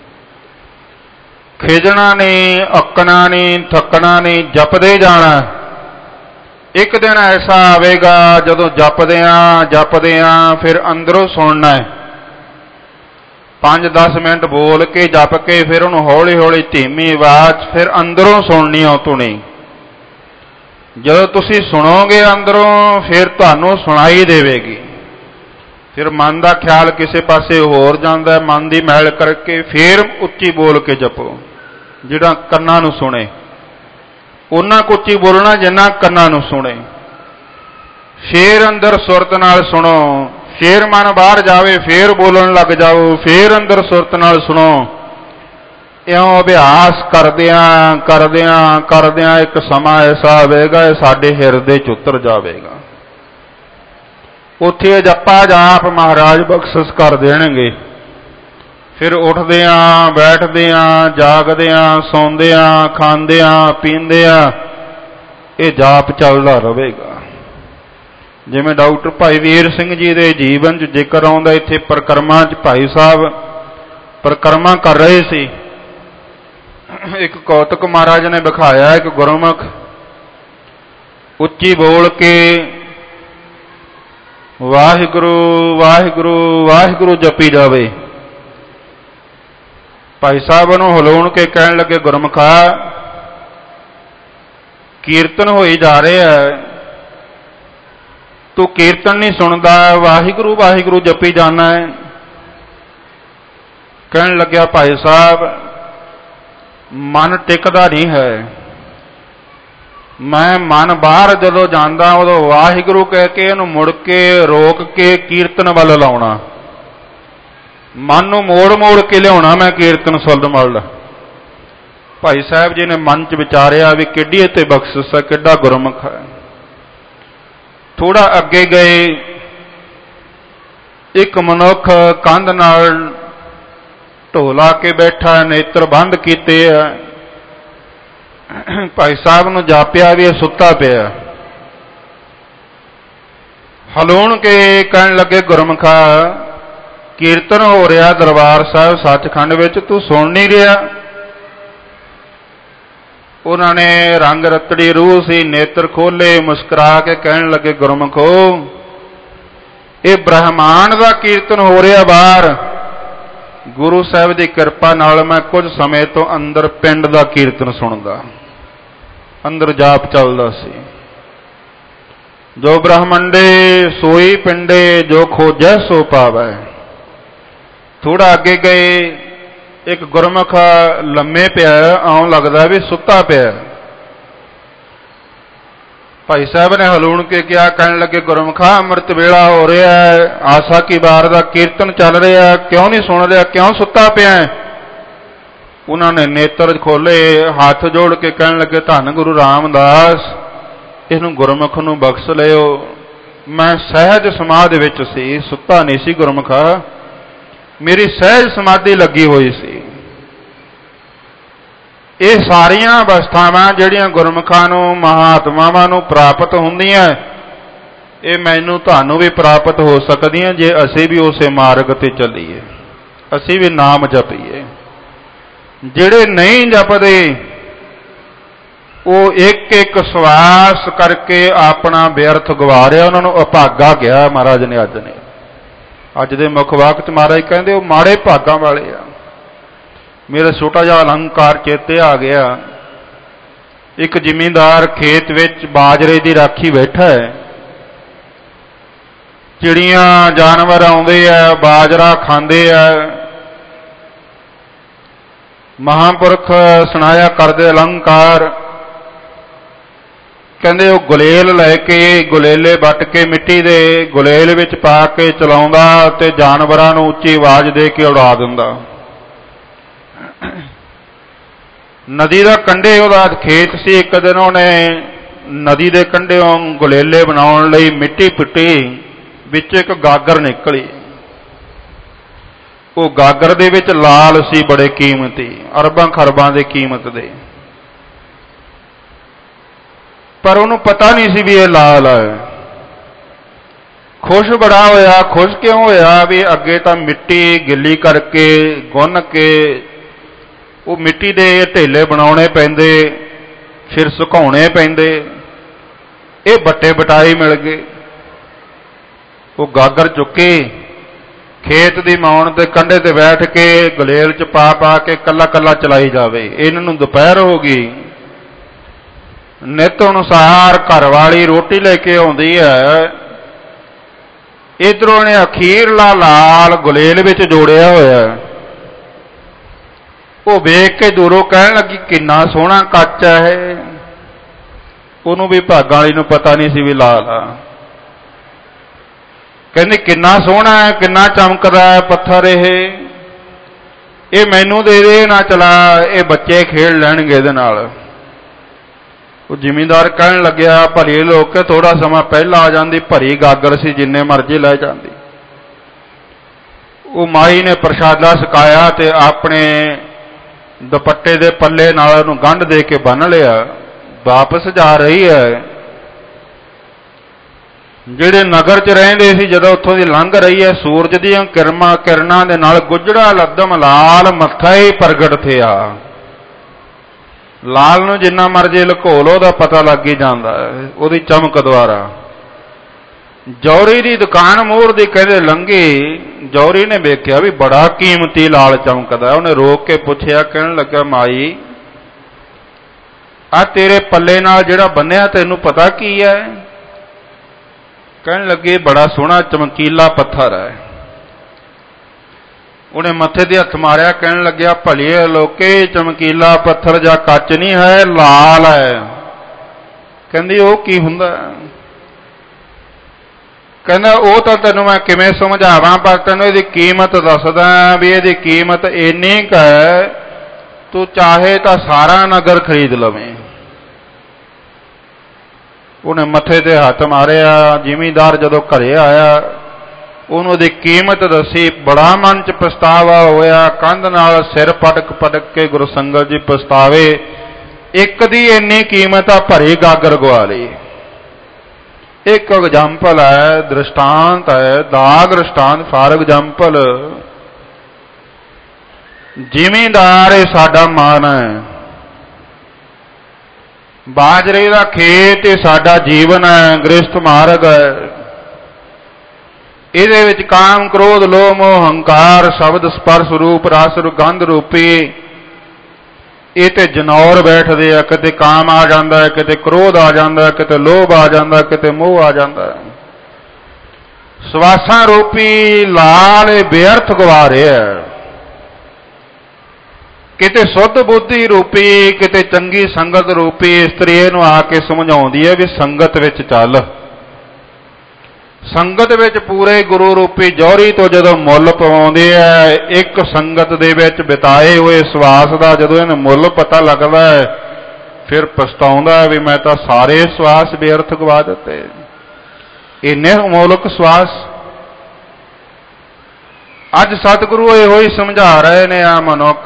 ਖਿਜਣਾ ਨਹੀਂ, ਅੱਕਣਾ ਨਹੀਂ, ਥੱਕਣਾ ਨਹੀਂ, ਜਪਦੇ ਜਾਣਾ। ਇੱਕ ਦਿਨ ਐਸਾ ਆਵੇਗਾ ਜਦੋਂ ਜਪਦਿਆਂ ਜਪਦਿਆਂ ਫਿਰ ਅੰਦਰੋਂ ਸੁਣਨਾ ਹੈ। ਪੰਜ ਦਸ ਮਿੰਟ ਬੋਲ ਕੇ ਜਪ ਕੇ ਫਿਰ ਉਹਨੂੰ ਹੌਲੀ ਹੌਲੀ ਧੀਮੀ ਆਵਾਜ਼ ਫਿਰ ਅੰਦਰੋਂ ਸੁਣਨੀ ਆ ਧੁਨੀ। ਜਦੋਂ ਤੁਸੀਂ ਸੁਣੋਗੇ ਅੰਦਰੋਂ ਫਿਰ ਤੁਹਾਨੂੰ ਸੁਣਾਈ ਦੇਵੇਗੀ। ਫਿਰ ਮਨ ਦਾ ਖਿਆਲ ਕਿਸੇ ਪਾਸੇ ਹੋਰ ਜਾਂਦਾ, ਮਨ ਦੀ ਮੈਲ ਕਰਕੇ ਫਿਰ ਉੱਚੀ ਬੋਲ ਕੇ ਜਪੋ। ਜਿਹੜਾ ਕੰਨਾਂ ਨੂੰ ਸੁਣੇ ਉਹਨਾਂ ਕੁ ਉੱਚੀ ਬੋਲਣਾ ਜਿੰਨਾ ਕੰਨਾਂ ਨੂੰ ਸੁਣੇ। ਫੇਰ ਅੰਦਰ ਸੁਰਤ ਨਾਲ ਸੁਣੋ, ਫੇਰ ਮਨ ਬਾਹਰ ਜਾਵੇ ਫੇਰ ਬੋਲਣ ਲੱਗ ਜਾਓ, ਫੇਰ ਅੰਦਰ ਸੁਰਤ ਨਾਲ ਸੁਣੋ। ਇਉਂ ਅਭਿਆਸ ਕਰਦਿਆਂ ਕਰਦਿਆਂ ਕਰਦਿਆਂ ਇੱਕ ਸਮਾਂ ਐਸਾ ਆਵੇਗਾ ਇਹ ਸਾਡੇ ਹਿਰਦੇ 'ਚ ਉਤਰ ਜਾਵੇਗਾ। ਉੱਥੇ ਜੱਪਾ ਜਾਪ ਮਹਾਰਾਜ ਬਖਸ਼ਿਸ਼ ਕਰ ਦੇਣਗੇ। ਫਿਰ ਉੱਠਦਿਆਂ ਬੈਠਦਿਆਂ ਜਾਗਦਿਆਂ ਸੌਂਦਿਆਂ ਖਾਂਦਿਆਂ ਪੀਂਦਿਆਂ ਇਹ ਜਾਪ ਚੱਲਦਾ ਰਹੇਗਾ। ਜਿਵੇਂ ਡਾਕਟਰ ਭਾਈ ਵੀਰ ਸਿੰਘ ਜੀ ਦੇ ਜੀਵਨ 'ਚ ਜ਼ਿਕਰ ਆਉਂਦਾ, ਇੱਥੇ ਪਰਿਕਰਮਾ 'ਚ ਭਾਈ ਸਾਹਿਬ ਪਰਿਕਰਮਾ ਕਰ ਰਹੇ ਸੀ। ਇੱਕ ਕੌਤਕ ਮਹਾਰਾਜ ਨੇ ਵਿਖਾਇਆ, ਇੱਕ ਗੁਰਮੁਖ ਉੱਚੀ ਬੋਲ ਕੇ ਵਾਹਿਗੁਰੂ ਵਾਹਿਗੁਰੂ ਵਾਹਿਗੁਰੂ ਜਪੀ ਜਾਵੇ। ਭਾਈ ਸਾਹਿਬ ਨੂੰ ਹਿਲਾਉਣ ਕੇ ਕਹਿਣ ਲੱਗੇ, ਗੁਰਮੁਖਾ ਕੀਰਤਨ ਹੋਈ ਜਾ ਰਿਹਾ, ਤੂੰ ਕੀਰਤਨ ਨਹੀਂ ਸੁਣਦਾ, ਵਾਹਿਗੁਰੂ ਵਾਹਿਗੁਰੂ ਜਪੀ ਜਾਣਾ ਹੈ। ਕਹਿਣ ਲੱਗਿਆ, ਭਾਈ ਸਾਹਿਬ ਮਨ ਟਿਕਦਾ ਨਹੀਂ ਹੈ। ਮੈਂ ਮਨ ਬਾਹਰ ਜਦੋਂ ਜਾਂਦਾ ਉਦੋਂ ਵਾਹਿਗੁਰੂ ਕਹਿ ਕੇ ਇਹਨੂੰ ਮੁੜ ਕੇ ਰੋਕ ਕੇ ਕੀਰਤਨ ਵੱਲ ਲਾਉਣਾ, ਮਨ ਨੂੰ ਮੋੜ ਮੋੜ ਕੇ ਲਿਆਉਣਾ ਮੈਂ ਕੀਰਤਨ ਸੁਲਦ ਮਲਦ। ਭਾਈ ਸਾਹਿਬ ਜੀ ਨੇ ਮਨ 'ਚ ਵਿਚਾਰਿਆ ਵੀ ਕਿੱਡੀ ਇੱਥੇ ਬਖਸ਼ਿਸ਼ ਹੈ, ਕਿੱਡਾ ਗੁਰਮੁਖ ਹੈ। ਥੋੜਾ ਅੱਗੇ ਗਏ, ਇੱਕ ਮਨੁੱਖ ਕੰਧ ਨਾਲ ਢੋਲਾ ਕੇ ਬੈਠਾ, ਨੇਤਰ ਬੰਦ ਕੀਤੇ ਆ। ਭਾਈ ਸਾਹਿਬ ਨੂੰ ਜਾਪਿਆ ਵੀ ਇਹ ਸੁੱਤਾ ਪਿਆ। ਹਲਾਉਣ ਕੇ ਕਹਿਣ ਲੱਗੇ, ਗੁਰਮੁਖਾ ਕੀਰਤਨ ਹੋ ਰਿਹਾ ਦਰਬਾਰ ਸਾਹਿਬ ਸੱਚਖੰਡ ਵਿੱਚ, ਤੂੰ ਸੁਣ ਨਹੀਂ ਰਿਹਾ। ਉਹਨਾਂ ਨੇ ਰੰਗ ਰਤੜੀ ਰੂਹ ਸੀ, ਨੇਤਰ ਖੋਲੇ, ਮੁਸਕਰਾ ਕੇ ਕਹਿਣ ਲੱਗੇ, ਗੁਰਮੁਖੋ ਇਹ ਬ੍ਰਹਮਾਂਡ ਦਾ ਕੀਰਤਨ ਹੋ ਰਿਹਾ ਬਾਹਰ। ਗੁਰੂ ਸਾਹਿਬ ਦੀ ਕਿਰਪਾ ਨਾਲ ਮੈਂ ਕੁਝ ਸਮੇਂ ਤੋਂ ਅੰਦਰ ਪਿੰਡ ਦਾ ਕੀਰਤਨ ਸੁਣਦਾ, ਅੰਦਰ ਜਾਪ ਚੱਲਦਾ ਸੀ। ਜੋ ਬ੍ਰਹਮੰਡੇ ਸੋਈ ਪਿੰਡੇ, ਜੋ ਖੋਜੈ ਸੋ ਪਾਵੈ। ਥੋੜਾ ਅੱਗੇ ਗਏ, ਇੱਕ ਗੁਰਮੁਖ ਲੰਮੇ ਪਿਆ, ਆਉਂ ਲੱਗਦਾ ਵੀ ਸੁੱਤਾ ਪਿਆ। ਭਾਈ ਸਾਹਿਬ ਨੇ ਹਲੂਣ ਕੇ ਕਿਹਾ, ਕਹਿਣ ਲੱਗੇ, ਗੁਰਮੁਖਾ ਅੰਮ੍ਰਿਤ ਵੇਲਾ ਹੋ ਰਿਹਾ ਹੈ, ਆਸਾ ਕੀ ਵਾਰ ਦਾ ਕੀਰਤਨ ਚੱਲ ਰਿਹਾ, ਕਿਉਂ ਨਹੀਂ ਸੁਣ ਰਿਹਾ, ਕਿਉਂ ਸੁੱਤਾ ਪਿਆ? ਉਹਨਾਂ ਨੇ ਨੇਤਰ ਖੋਲੇ, ਹੱਥ ਜੋੜ ਕੇ ਕਹਿਣ ਲੱਗੇ, ਧੰਨ ਗੁਰੂ ਰਾਮਦਾਸ ਇਹਨੂੰ ਗੁਰਮੁਖ ਨੂੰ ਬਖਸ਼ ਲਿਓ। ਮੈਂ ਸਹਿਜ ਸਮਾਧ ਵਿੱਚ ਸੀ, ਸੁੱਤਾ ਨਹੀਂ ਸੀ ਗੁਰਮੁਖਾ, ਮੇਰੀ ਸਹਿਜ ਸਮਾਧੀ ਲੱਗੀ ਹੋਈ ਸੀ। ਇਹ ਸਾਰੀਆਂ ਅਵਸਥਾਵਾਂ ਜਿਹੜੀਆਂ ਗੁਰਮੁਖਾਂ ਨੂੰ ਮਹਾਤਮਾਵਾਂ ਨੂੰ ਪ੍ਰਾਪਤ ਹੁੰਦੀਆਂ, ਇਹ ਮੈਨੂੰ ਤੁਹਾਨੂੰ ਵੀ ਪ੍ਰਾਪਤ ਹੋ ਸਕਦੀਆਂ ਜੇ ਅਸੀਂ ਵੀ ਉਸੇ ਮਾਰਗ ਤੇ ਚੱਲੀਏ, ਅਸੀਂ ਵੀ ਨਾਮ ਜਪੀਏ। ਜਿਹੜੇ ਨਹੀਂ ਜਪਦੇ ਉਹ ਇੱਕ ਇੱਕ ਸਵਾਸ ਕਰਕੇ ਆਪਣਾ ਵਿਅਰਥ ਗਵਾ ਰਿਹਾ, ਉਹਨਾਂ ਨੂੰ ਅਭਾਗਾ ਗਿਆ ਮਹਾਰਾਜ ਨੇ। ਅੱਜ ਨੇ ਅੱਜ ਦੇ ਮੁੱਖ ਵਾਕ 'ਚ ਮਹਾਰਾਜ ਕਹਿੰਦੇ ਉਹ ਮਾੜੇ ਭਾਗਾਂ ਵਾਲੇ ਆ। ਮੇਰਾ ਛੋਟਾ ਜਿਹਾ ਅਲੰਕਾਰ ਚੇਤੇ ਆ ਗਿਆ। ਇੱਕ ਜ਼ਿਮੀਂਦਾਰ ਖੇਤ ਵਿੱਚ ਬਾਜਰੇ ਦੀ ਰਾਖੀ ਬੈਠਾ ਹੈ। ਚਿੜੀਆਂ ਜਾਨਵਰ ਆਉਂਦੇ ਆ, ਬਾਜਰਾ ਖਾਂਦੇ ਆ। ਮਹਾਂਪੁਰਖ ਸੁਣਾਇਆ ਕਰਦੇ ਅਲੰਕਾਰ, ਕਹਿੰਦੇ ਉਹ ਗੁਲੇਲ ਲੈ ਕੇ, ਗੁਲੇਲੇ ਵੱਟ ਕੇ ਮਿੱਟੀ ਦੇ ਗੁਲੇਲ ਵਿੱਚ ਪਾ ਕੇ ਚਲਾਉਂਦਾ ਤੇ ਜਾਨਵਰਾਂ ਨੂੰ ਉੱਚੀ ਆਵਾਜ਼ ਦੇ ਕੇ ਉਡਾ ਦਿੰਦਾ। ਨਦੀ ਦਾ ਕੰਢੇ ਉਹਦਾ ਖੇਤ ਸੀ। ਇੱਕ ਦਿਨ ਉਹਨੇ ਨਦੀ ਦੇ ਕੰਢਿਓਂ ਗੁਲੇਲੇ ਬਣਾਉਣ ਲਈ ਮਿੱਟੀ ਪੁੱਟੀ, ਵਿੱਚ ਇੱਕ ਗਾਗਰ ਨਿਕਲੀ। ਉਹ ਗਾਗਰ ਦੇ ਵਿੱਚ ਲਾਲ ਸੀ, ਬੜੇ ਕੀਮਤੀ, ਅਰਬਾਂ ਖਰਬਾਂ ਦੇ ਕੀਮਤ ਦੇ। ਪਰ ਉਹਨੂੰ ਪਤਾ ਨਹੀਂ ਸੀ ਵੀ ਇਹ ਲਾਲ ਹੈ। ਖੁਸ਼ ਬੜਾ ਹੋਇਆ। ਖੁਸ਼ ਕਿਉਂ ਹੋਇਆ? ਵੀ ਅੱਗੇ ਤਾਂ ਮਿੱਟੀ ਗਿੱਲੀ ਕਰਕੇ ਗੁੰਨ ਕੇ ਉਹ ਮਿੱਟੀ ਦੇ ਢੇਲੇ ਬਣਾਉਣੇ ਪੈਂਦੇ, ਫਿਰ ਸੁਕਾਉਣੇ ਪੈਂਦੇ। ਇਹ ਬੱਟੇ ਬਟਾਈ ਮਿਲ ਗਏ। ਉਹ ਗਾਗਰ ਚੁੱਕੇ ਖੇਤ ਦੀ ਮਾਉਣ ਦੇ ਕੰਢੇ ਤੇ ਬੈਠ ਕੇ ਗੁਲੇਲ 'ਚ ਪਾ ਪਾ ਕੇ ਕੱਲਾ ਕੱਲਾ ਚਲਾਈ ਜਾਵੇ। ਇਹਨਾਂ ਨੂੰ ਦੁਪਹਿਰ ਹੋ ਗਈ। ਨਿਤ ਅਨੁਸਾਰ ਘਰ ਵਾਲੀ ਰੋਟੀ ਲੈ ਕੇ ਆਉਂਦੀ ਹੈ। ਇੱਧਰੋਂ ਇਹਨੇ ਅਖੀਰਲਾ ਲਾਲ ਗੁਲੇਲ ਵਿੱਚ ਜੋੜਿਆ ਹੋਇਆ। ਉਹ ਵੇਖ ਕੇ ਦੂਰੋਂ ਕਹਿਣ ਲੱਗੀ, ਕਿੰਨਾ ਸੋਹਣਾ ਕੱਚ ਹੈ। ਉਹਨੂੰ ਵੀ ਭਾਗਾਂ ਵਾਲੀ ਨੂੰ ਪਤਾ ਨਹੀਂ ਸੀ ਵੀ ਲਾਲ ਆ। ਕਹਿੰਦੇ ਕਿੰਨਾ ਸੋਹਣਾ ਹੈ, ਕਿੰਨਾ ਚਮਕਦਾ ਹੈ ਪੱਥਰ ਇਹ। ਇਹ ਮੈਨੂੰ ਦੇ ਦੇ ਨਾ ਚਲਾ, ਇਹ ਬੱਚੇ ਖੇਡ ਲੈਣਗੇ ਇਹਦੇ ਨਾਲ। ਉਹ ਜ਼ਿਮੀਂਦਾਰ ਕਹਿਣ ਲੱਗਿਆ ਭਲੀ ਲੋਕ ਕੇ ਥੋੜਾ ਸਮਾਂ ਪਹਿਲਾਂ ਆ ਜਾਂਦੀ, ਭਰੀ ਗਾਗਰ ਸੀ, ਜਿੰਨੇ ਮਰਜ਼ੀ ਲੈ ਜਾਂਦੀ। ਉਹ ਮਾਈ ਨੇ ਪ੍ਰਸ਼ਾਦਾ ਛਕਾਇਆ ਤੇ ਆਪਣੇ ਦੁਪੱਟੇ ਦੇ ਪੱਲੇ ਨਾਲ ਉਹਨੂੰ ਗੰਢ ਦੇ ਕੇ ਬੰਨ੍ਹ ਲਿਆ। ਵਾਪਸ ਜਾ ਰਹੀ ਹੈ। ਜਿਹੜੇ ਨਗਰ 'ਚ ਰਹਿੰਦੇ ਸੀ, ਜਦੋਂ ਉੱਥੋਂ ਦੀ ਲੰਘ ਰਹੀ ਹੈ, ਸੂਰਜ ਦੀਆਂ ਕਿਰਨਾਂ ਕਿਰਨਾਂ ਦੇ ਨਾਲ ਗੁੱਜੜਾ ਲੱਦਮ ਲਾਲ ਮੱਥਾ ਹੀ ਪ੍ਰਗਟ ਥਿਆ। ਲਾਲ ਨੂੰ ਜਿੰਨਾ ਮਰਜ਼ੀ ਲੁਕੋ ਲਓ ਉਹਦਾ ਪਤਾ ਲੱਗ ਹੀ ਜਾਂਦਾ ਉਹਦੀ ਚਮਕ ਦੁਆਰਾ। ਜੌਹਰੀ ਦੀ ਦੁਕਾਨ ਮੋਹਰ ਦੀ ਕਹਿੰਦੇ ਲੰਘੀ, ਜੌਹਰੀ ਨੇ ਵੇਖਿਆ ਵੀ ਬੜਾ ਕੀਮਤੀ ਲਾਲ ਚਮਕਦਾ। ਉਹਨੇ ਰੋਕ ਕੇ ਪੁੱਛਿਆ, ਕਹਿਣ ਲੱਗਾ ਮਾਈ ਆ ਤੇਰੇ ਪੱਲੇ ਨਾਲ ਜਿਹੜਾ ਬੰਨਿਆ ਤੈਨੂੰ ਪਤਾ ਕੀ ਹੈ? ਕਹਿਣ ਲੱਗੇ ਬੜਾ ਸੋਹਣਾ ਚਮਕੀਲਾ ਪੱਥਰ ਹੈ। ਉਹਨੇ ਮੱਥੇ ਤੇ ਹੱਥ ਮਾਰਿਆ, ਕਹਿਣ ਲੱਗਿਆ ਭਲੀਏ ਲੋਕੇ ਚਮਕੀਲਾ ਪੱਥਰ ਜਾਂ ਕੱਚ ਨਹੀਂ ਹੈ, ਲਾਲ ਹੈ। ਕਹਿੰਦੀ ਉਹ ਕੀ ਹੁੰਦਾ? ਕਹਿੰਦਾ ਉਹ ਤਾਂ ਤੈਨੂੰ ਮੈਂ ਕਿਵੇਂ ਸਮਝਾਵਾਂ, ਪਰ ਤੈਨੂੰ ਇਹਦੀ ਕੀਮਤ ਦੱਸਦਾ ਵੀ ਇਹਦੀ ਕੀਮਤ ਇੰਨੀ ਕੁ ਹੈ, ਤੂੰ ਚਾਹੇ ਤਾਂ ਸਾਰਾ ਨਗਰ ਖਰੀਦ ਲਵੇਂ। ਉਹਨੇ ਮੱਥੇ ਤੇ ਹੱਥ ਮਾਰਿਆ। ਜ਼ਿਮੀਂਦਾਰ ਜਦੋਂ ਘਰੇ ਆਇਆ ਉਹਨੂੰ ਉਹਦੀ ਕੀਮਤ ਦੱਸੀ। ਬੜਾ ਮਨ 'ਚ ਪਛਤਾਵਾ ਹੋਇਆ। ਕੰਧ ਨਾਲ ਸਿਰ ਪਟਕ ਪਟਕ ਕੇ ਗੁਰੂ ਸੰਗਤ ਜੀ ਪਛਤਾਵੇ, ਇੱਕ ਦੀ ਇੰਨੀ ਕੀਮਤ ਆ, ਭਰੀ ਗਾਗਰ ਗਵਾ ਲਈ। ਇੱਕ ਐਗਜ਼ਾਮਪਲ ਹੈ, ਦ੍ਰਿਸ਼ਟਾਂਤ ਹੈ, ਦਾਗ ਦ੍ਰਿਸ਼ਟਾਂਤ ਫਾਰ ਐਗਜ਼ਾਮਪਲ। ਜ਼ਿਮੀਂਦਾਰ ਇਹ ਸਾਡਾ ਮਾਨ ਹੈ। ਬਾਜਰੇ ਦਾ ਖੇਤ ਇਹ ਸਾਡਾ ਜੀਵਨ ਹੈ, ਗ੍ਰਸਥ ਮਾਰਗ ਹੈ। ਇਹਦੇ ਵਿੱਚ ਕਾਮ ਕ੍ਰੋਧ ਲੋਭ ਮੋਹ ਹੰਕਾਰ ਸ਼ਬਦ ਸਪਰਸ਼ ਰੂਪ ਰਸ ਗੰਧ ਰੂਪੀ ਇਹ ਤੇ ਜਨੌਰ ਬੈਠਦੇ ਆ। ਕਿਤੇ ਕਾਮ ਆ ਜਾਂਦਾ ਹੈ, ਕਿਤੇ ਕ੍ਰੋਧ ਆ ਜਾਂਦਾ, ਕਿਤੇ ਲੋਭ ਆ ਜਾਂਦਾ, ਕਿਤੇ ਮੋਹ ਆ ਜਾਂਦਾ। ਸਵਾਸਾਂ ਰੂਪੀ ਲਾਲ ਇਹ ਬੇਅਰਥ ਗਵਾ ਰਿਹਾ। ਕਿਤੇ ਸੁੱਧ ਬੁੱਧੀ ਰੂਪੀ, ਕਿਤੇ ਚੰਗੀ ਸੰਗਤ ਰੂਪੀ ਇਸਤਰੀ ਇਹਨੂੰ ਆ ਕੇ ਸਮਝਾਉਂਦੀ ਹੈ ਵੀ ਸੰਗਤ ਵਿੱਚ ਚੱਲ। ਸੰਗਤ ਵਿੱਚ ਪੂਰੇ ਗੁਰੂ ਰੂਪੀ ਜੌਹਰੀ ਤੋਂ ਜਦੋਂ ਮੁੱਲ ਪਵਾਉਂਦੇ ਆ, ਇੱਕ ਸੰਗਤ ਦੇ ਵਿੱਚ ਬਿਤਾਏ ਹੋਏ ਸਵਾਸ ਦਾ ਜਦੋਂ ਇਹਨੂੰ ਮੁੱਲ ਪਤਾ ਲੱਗਦਾ ਹੈ, ਫਿਰ ਪਛਤਾਉਂਦਾ ਵੀ ਮੈਂ ਤਾਂ ਸਾਰੇ ਸਵਾਸ ਬੇਅਰਥ ਗਵਾ ਦਿੱਤੇ। ਇੰਨੇ ਅਮੋਲਕ ਸਵਾਸ। ਅੱਜ ਸਤਿਗੁਰੂ ਇਹੋ ਹੀ ਸਮਝਾ ਰਹੇ ਨੇ ਆ ਮਨੁੱਖ,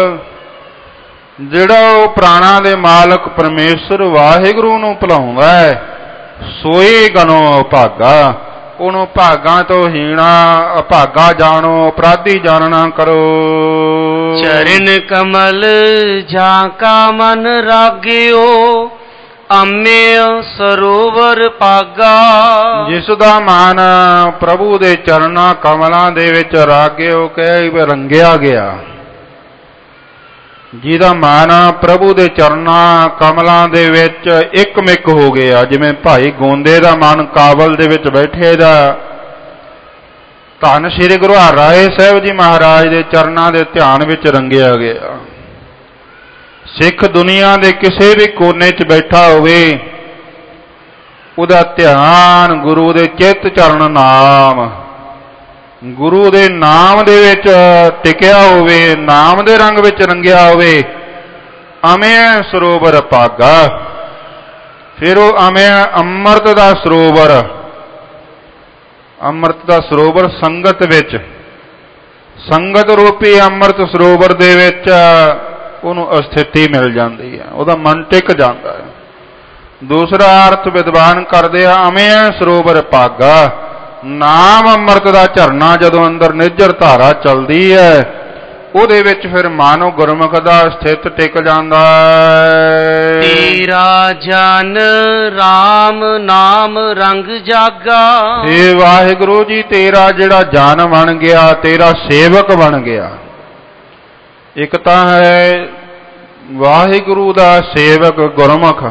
ਜਿਹੜਾ ਉਹ ਪ੍ਰਾਣਾਂ ਦੇ ਮਾਲਕ ਪਰਮੇਸ਼ਰ ਵਾਹਿਗੁਰੂ ਨੂੰ ਭੁਲਾਉਂਦਾ ਹੈ, ਸੋਈ ਗਨੋ ਭਾਗਾ। ਉਹਨੂੰ ਭਾਗਾਂ ਤੋਂ ਹੀਣਾ ਅਭਾਗਾ ਜਾਣੋ, ਅਪਰਾਧੀ ਜਾਣਨਾ ਕਰੋ। ਚਰਨ ਕਮਲ ਜਾਂ ਕਾ ਮਨ ਰਾਗਿਓ, ਅੰਮ੍ਰਿ ਸਰੋਵਰ ਪਾਗਾ। ਜਿਸ ਦਾ ਮਨ ਪ੍ਰਭੂ ਦੇ ਚਰਨਾਂ ਕਮਲਾਂ ਦੇ ਵਿੱਚ ਰਾਗਿਓ ਕਹਿ ਰੰਗਿਆ ਗਿਆ, ਜਿਹਦਾ ਮਨ ਪ੍ਰਭੂ ਦੇ ਚਰਨਾਂ ਕਮਲਾਂ ਦੇ ਵਿੱਚ ਇੱਕਮਿਕ ਹੋ ਗਿਆ। ਜਿਵੇਂ ਭਾਈ ਗੋਂਦੇ ਦਾ ਮਨ ਕਾਬਲ ਦੇ ਵਿੱਚ ਬੈਠੇ ਦਾ ਧੰਨ ਸ਼੍ਰੀ ਗੁਰੂ ਹਰਿਰਾਏ ਸਾਹਿਬ ਜੀ ਮਹਾਰਾਜ ਦੇ ਚਰਨਾਂ ਦੇ ਧਿਆਨ ਵਿੱਚ ਰੰਗਿਆ ਗਿਆ। ਸਿੱਖ ਦੁਨੀਆ ਦੇ ਕਿਸੇ ਵੀ ਕੋਨੇ 'ਚ ਬੈਠਾ ਹੋਵੇ, ਉਹਦਾ ਧਿਆਨ ਗੁਰੂ ਦੇ ਚਿੱਤ ਚਰਨ ਨਾਮ, ਗੁਰੂ ਦੇ ਨਾਮ ਦੇ ਵਿੱਚ ਟਿਕਿਆ ਹੋਵੇ, ਨਾਮ ਦੇ ਰੰਗ ਵਿੱਚ ਰੰਗਿਆ ਹੋਵੇ। ਅਮਿਆ ਸਰੋਵਰ ਭਾਗਾ। ਫਿਰ ਉਹ ਅਮਿਆ ਅੰਮ੍ਰਿਤ ਦਾ ਸਰੋਵਰ, ਅੰਮ੍ਰਿਤ ਦਾ ਸਰੋਵਰ ਸੰਗਤ ਵਿੱਚ, ਸੰਗਤ ਰੂਪੀ ਅੰਮ੍ਰਿਤ ਸਰੋਵਰ ਦੇ ਵਿੱਚ ਉਹਨੂੰ ਅਸਥਿਤੀ ਮਿਲ ਜਾਂਦੀ ਹੈ, ਉਹਦਾ ਮਨ ਟਿਕ ਜਾਂਦਾ ਹੈ। ਦੂਸਰਾ ਅਰਥ ਵਿਦਵਾਨ ਕਰਦੇ ਆ ਅਮਿਆ ਸਰੋਵਰ ਭਾਗਾ। ਨਾਮ ਅੰਮ੍ਰਿਤ ਦਾ ਝਰਨਾ ਜਦੋਂ ਅੰਦਰ ਨਿੱਜਰ ਧਾਰਾ ਚਲਦੀ ਹੈ, ਉਹਦੇ ਵਿੱਚ ਫਿਰ ਮਨ ਗੁਰਮੁਖ ਦਾ ਸਥਿਤ ਟਿਕ ਜਾਂਦਾ ਹੈ। ਤੇਰਾ ਜਨ ਰਾਮ ਨਾਮ ਰੰਗ ਜਾਗਾ। ਹੇ ਵਾਹਿਗੁਰੂ ਜੀ, ਤੇਰਾ ਜਿਹੜਾ ਜਨ ਬਣ ਗਿਆ, ਤੇਰਾ ਸੇਵਕ ਬਣ ਗਿਆ। ਇੱਕ ਤਾਂ ਹੈ ਵਾਹਿਗੁਰੂ ਦਾ ਸੇਵਕ ਗੁਰਮੁਖ,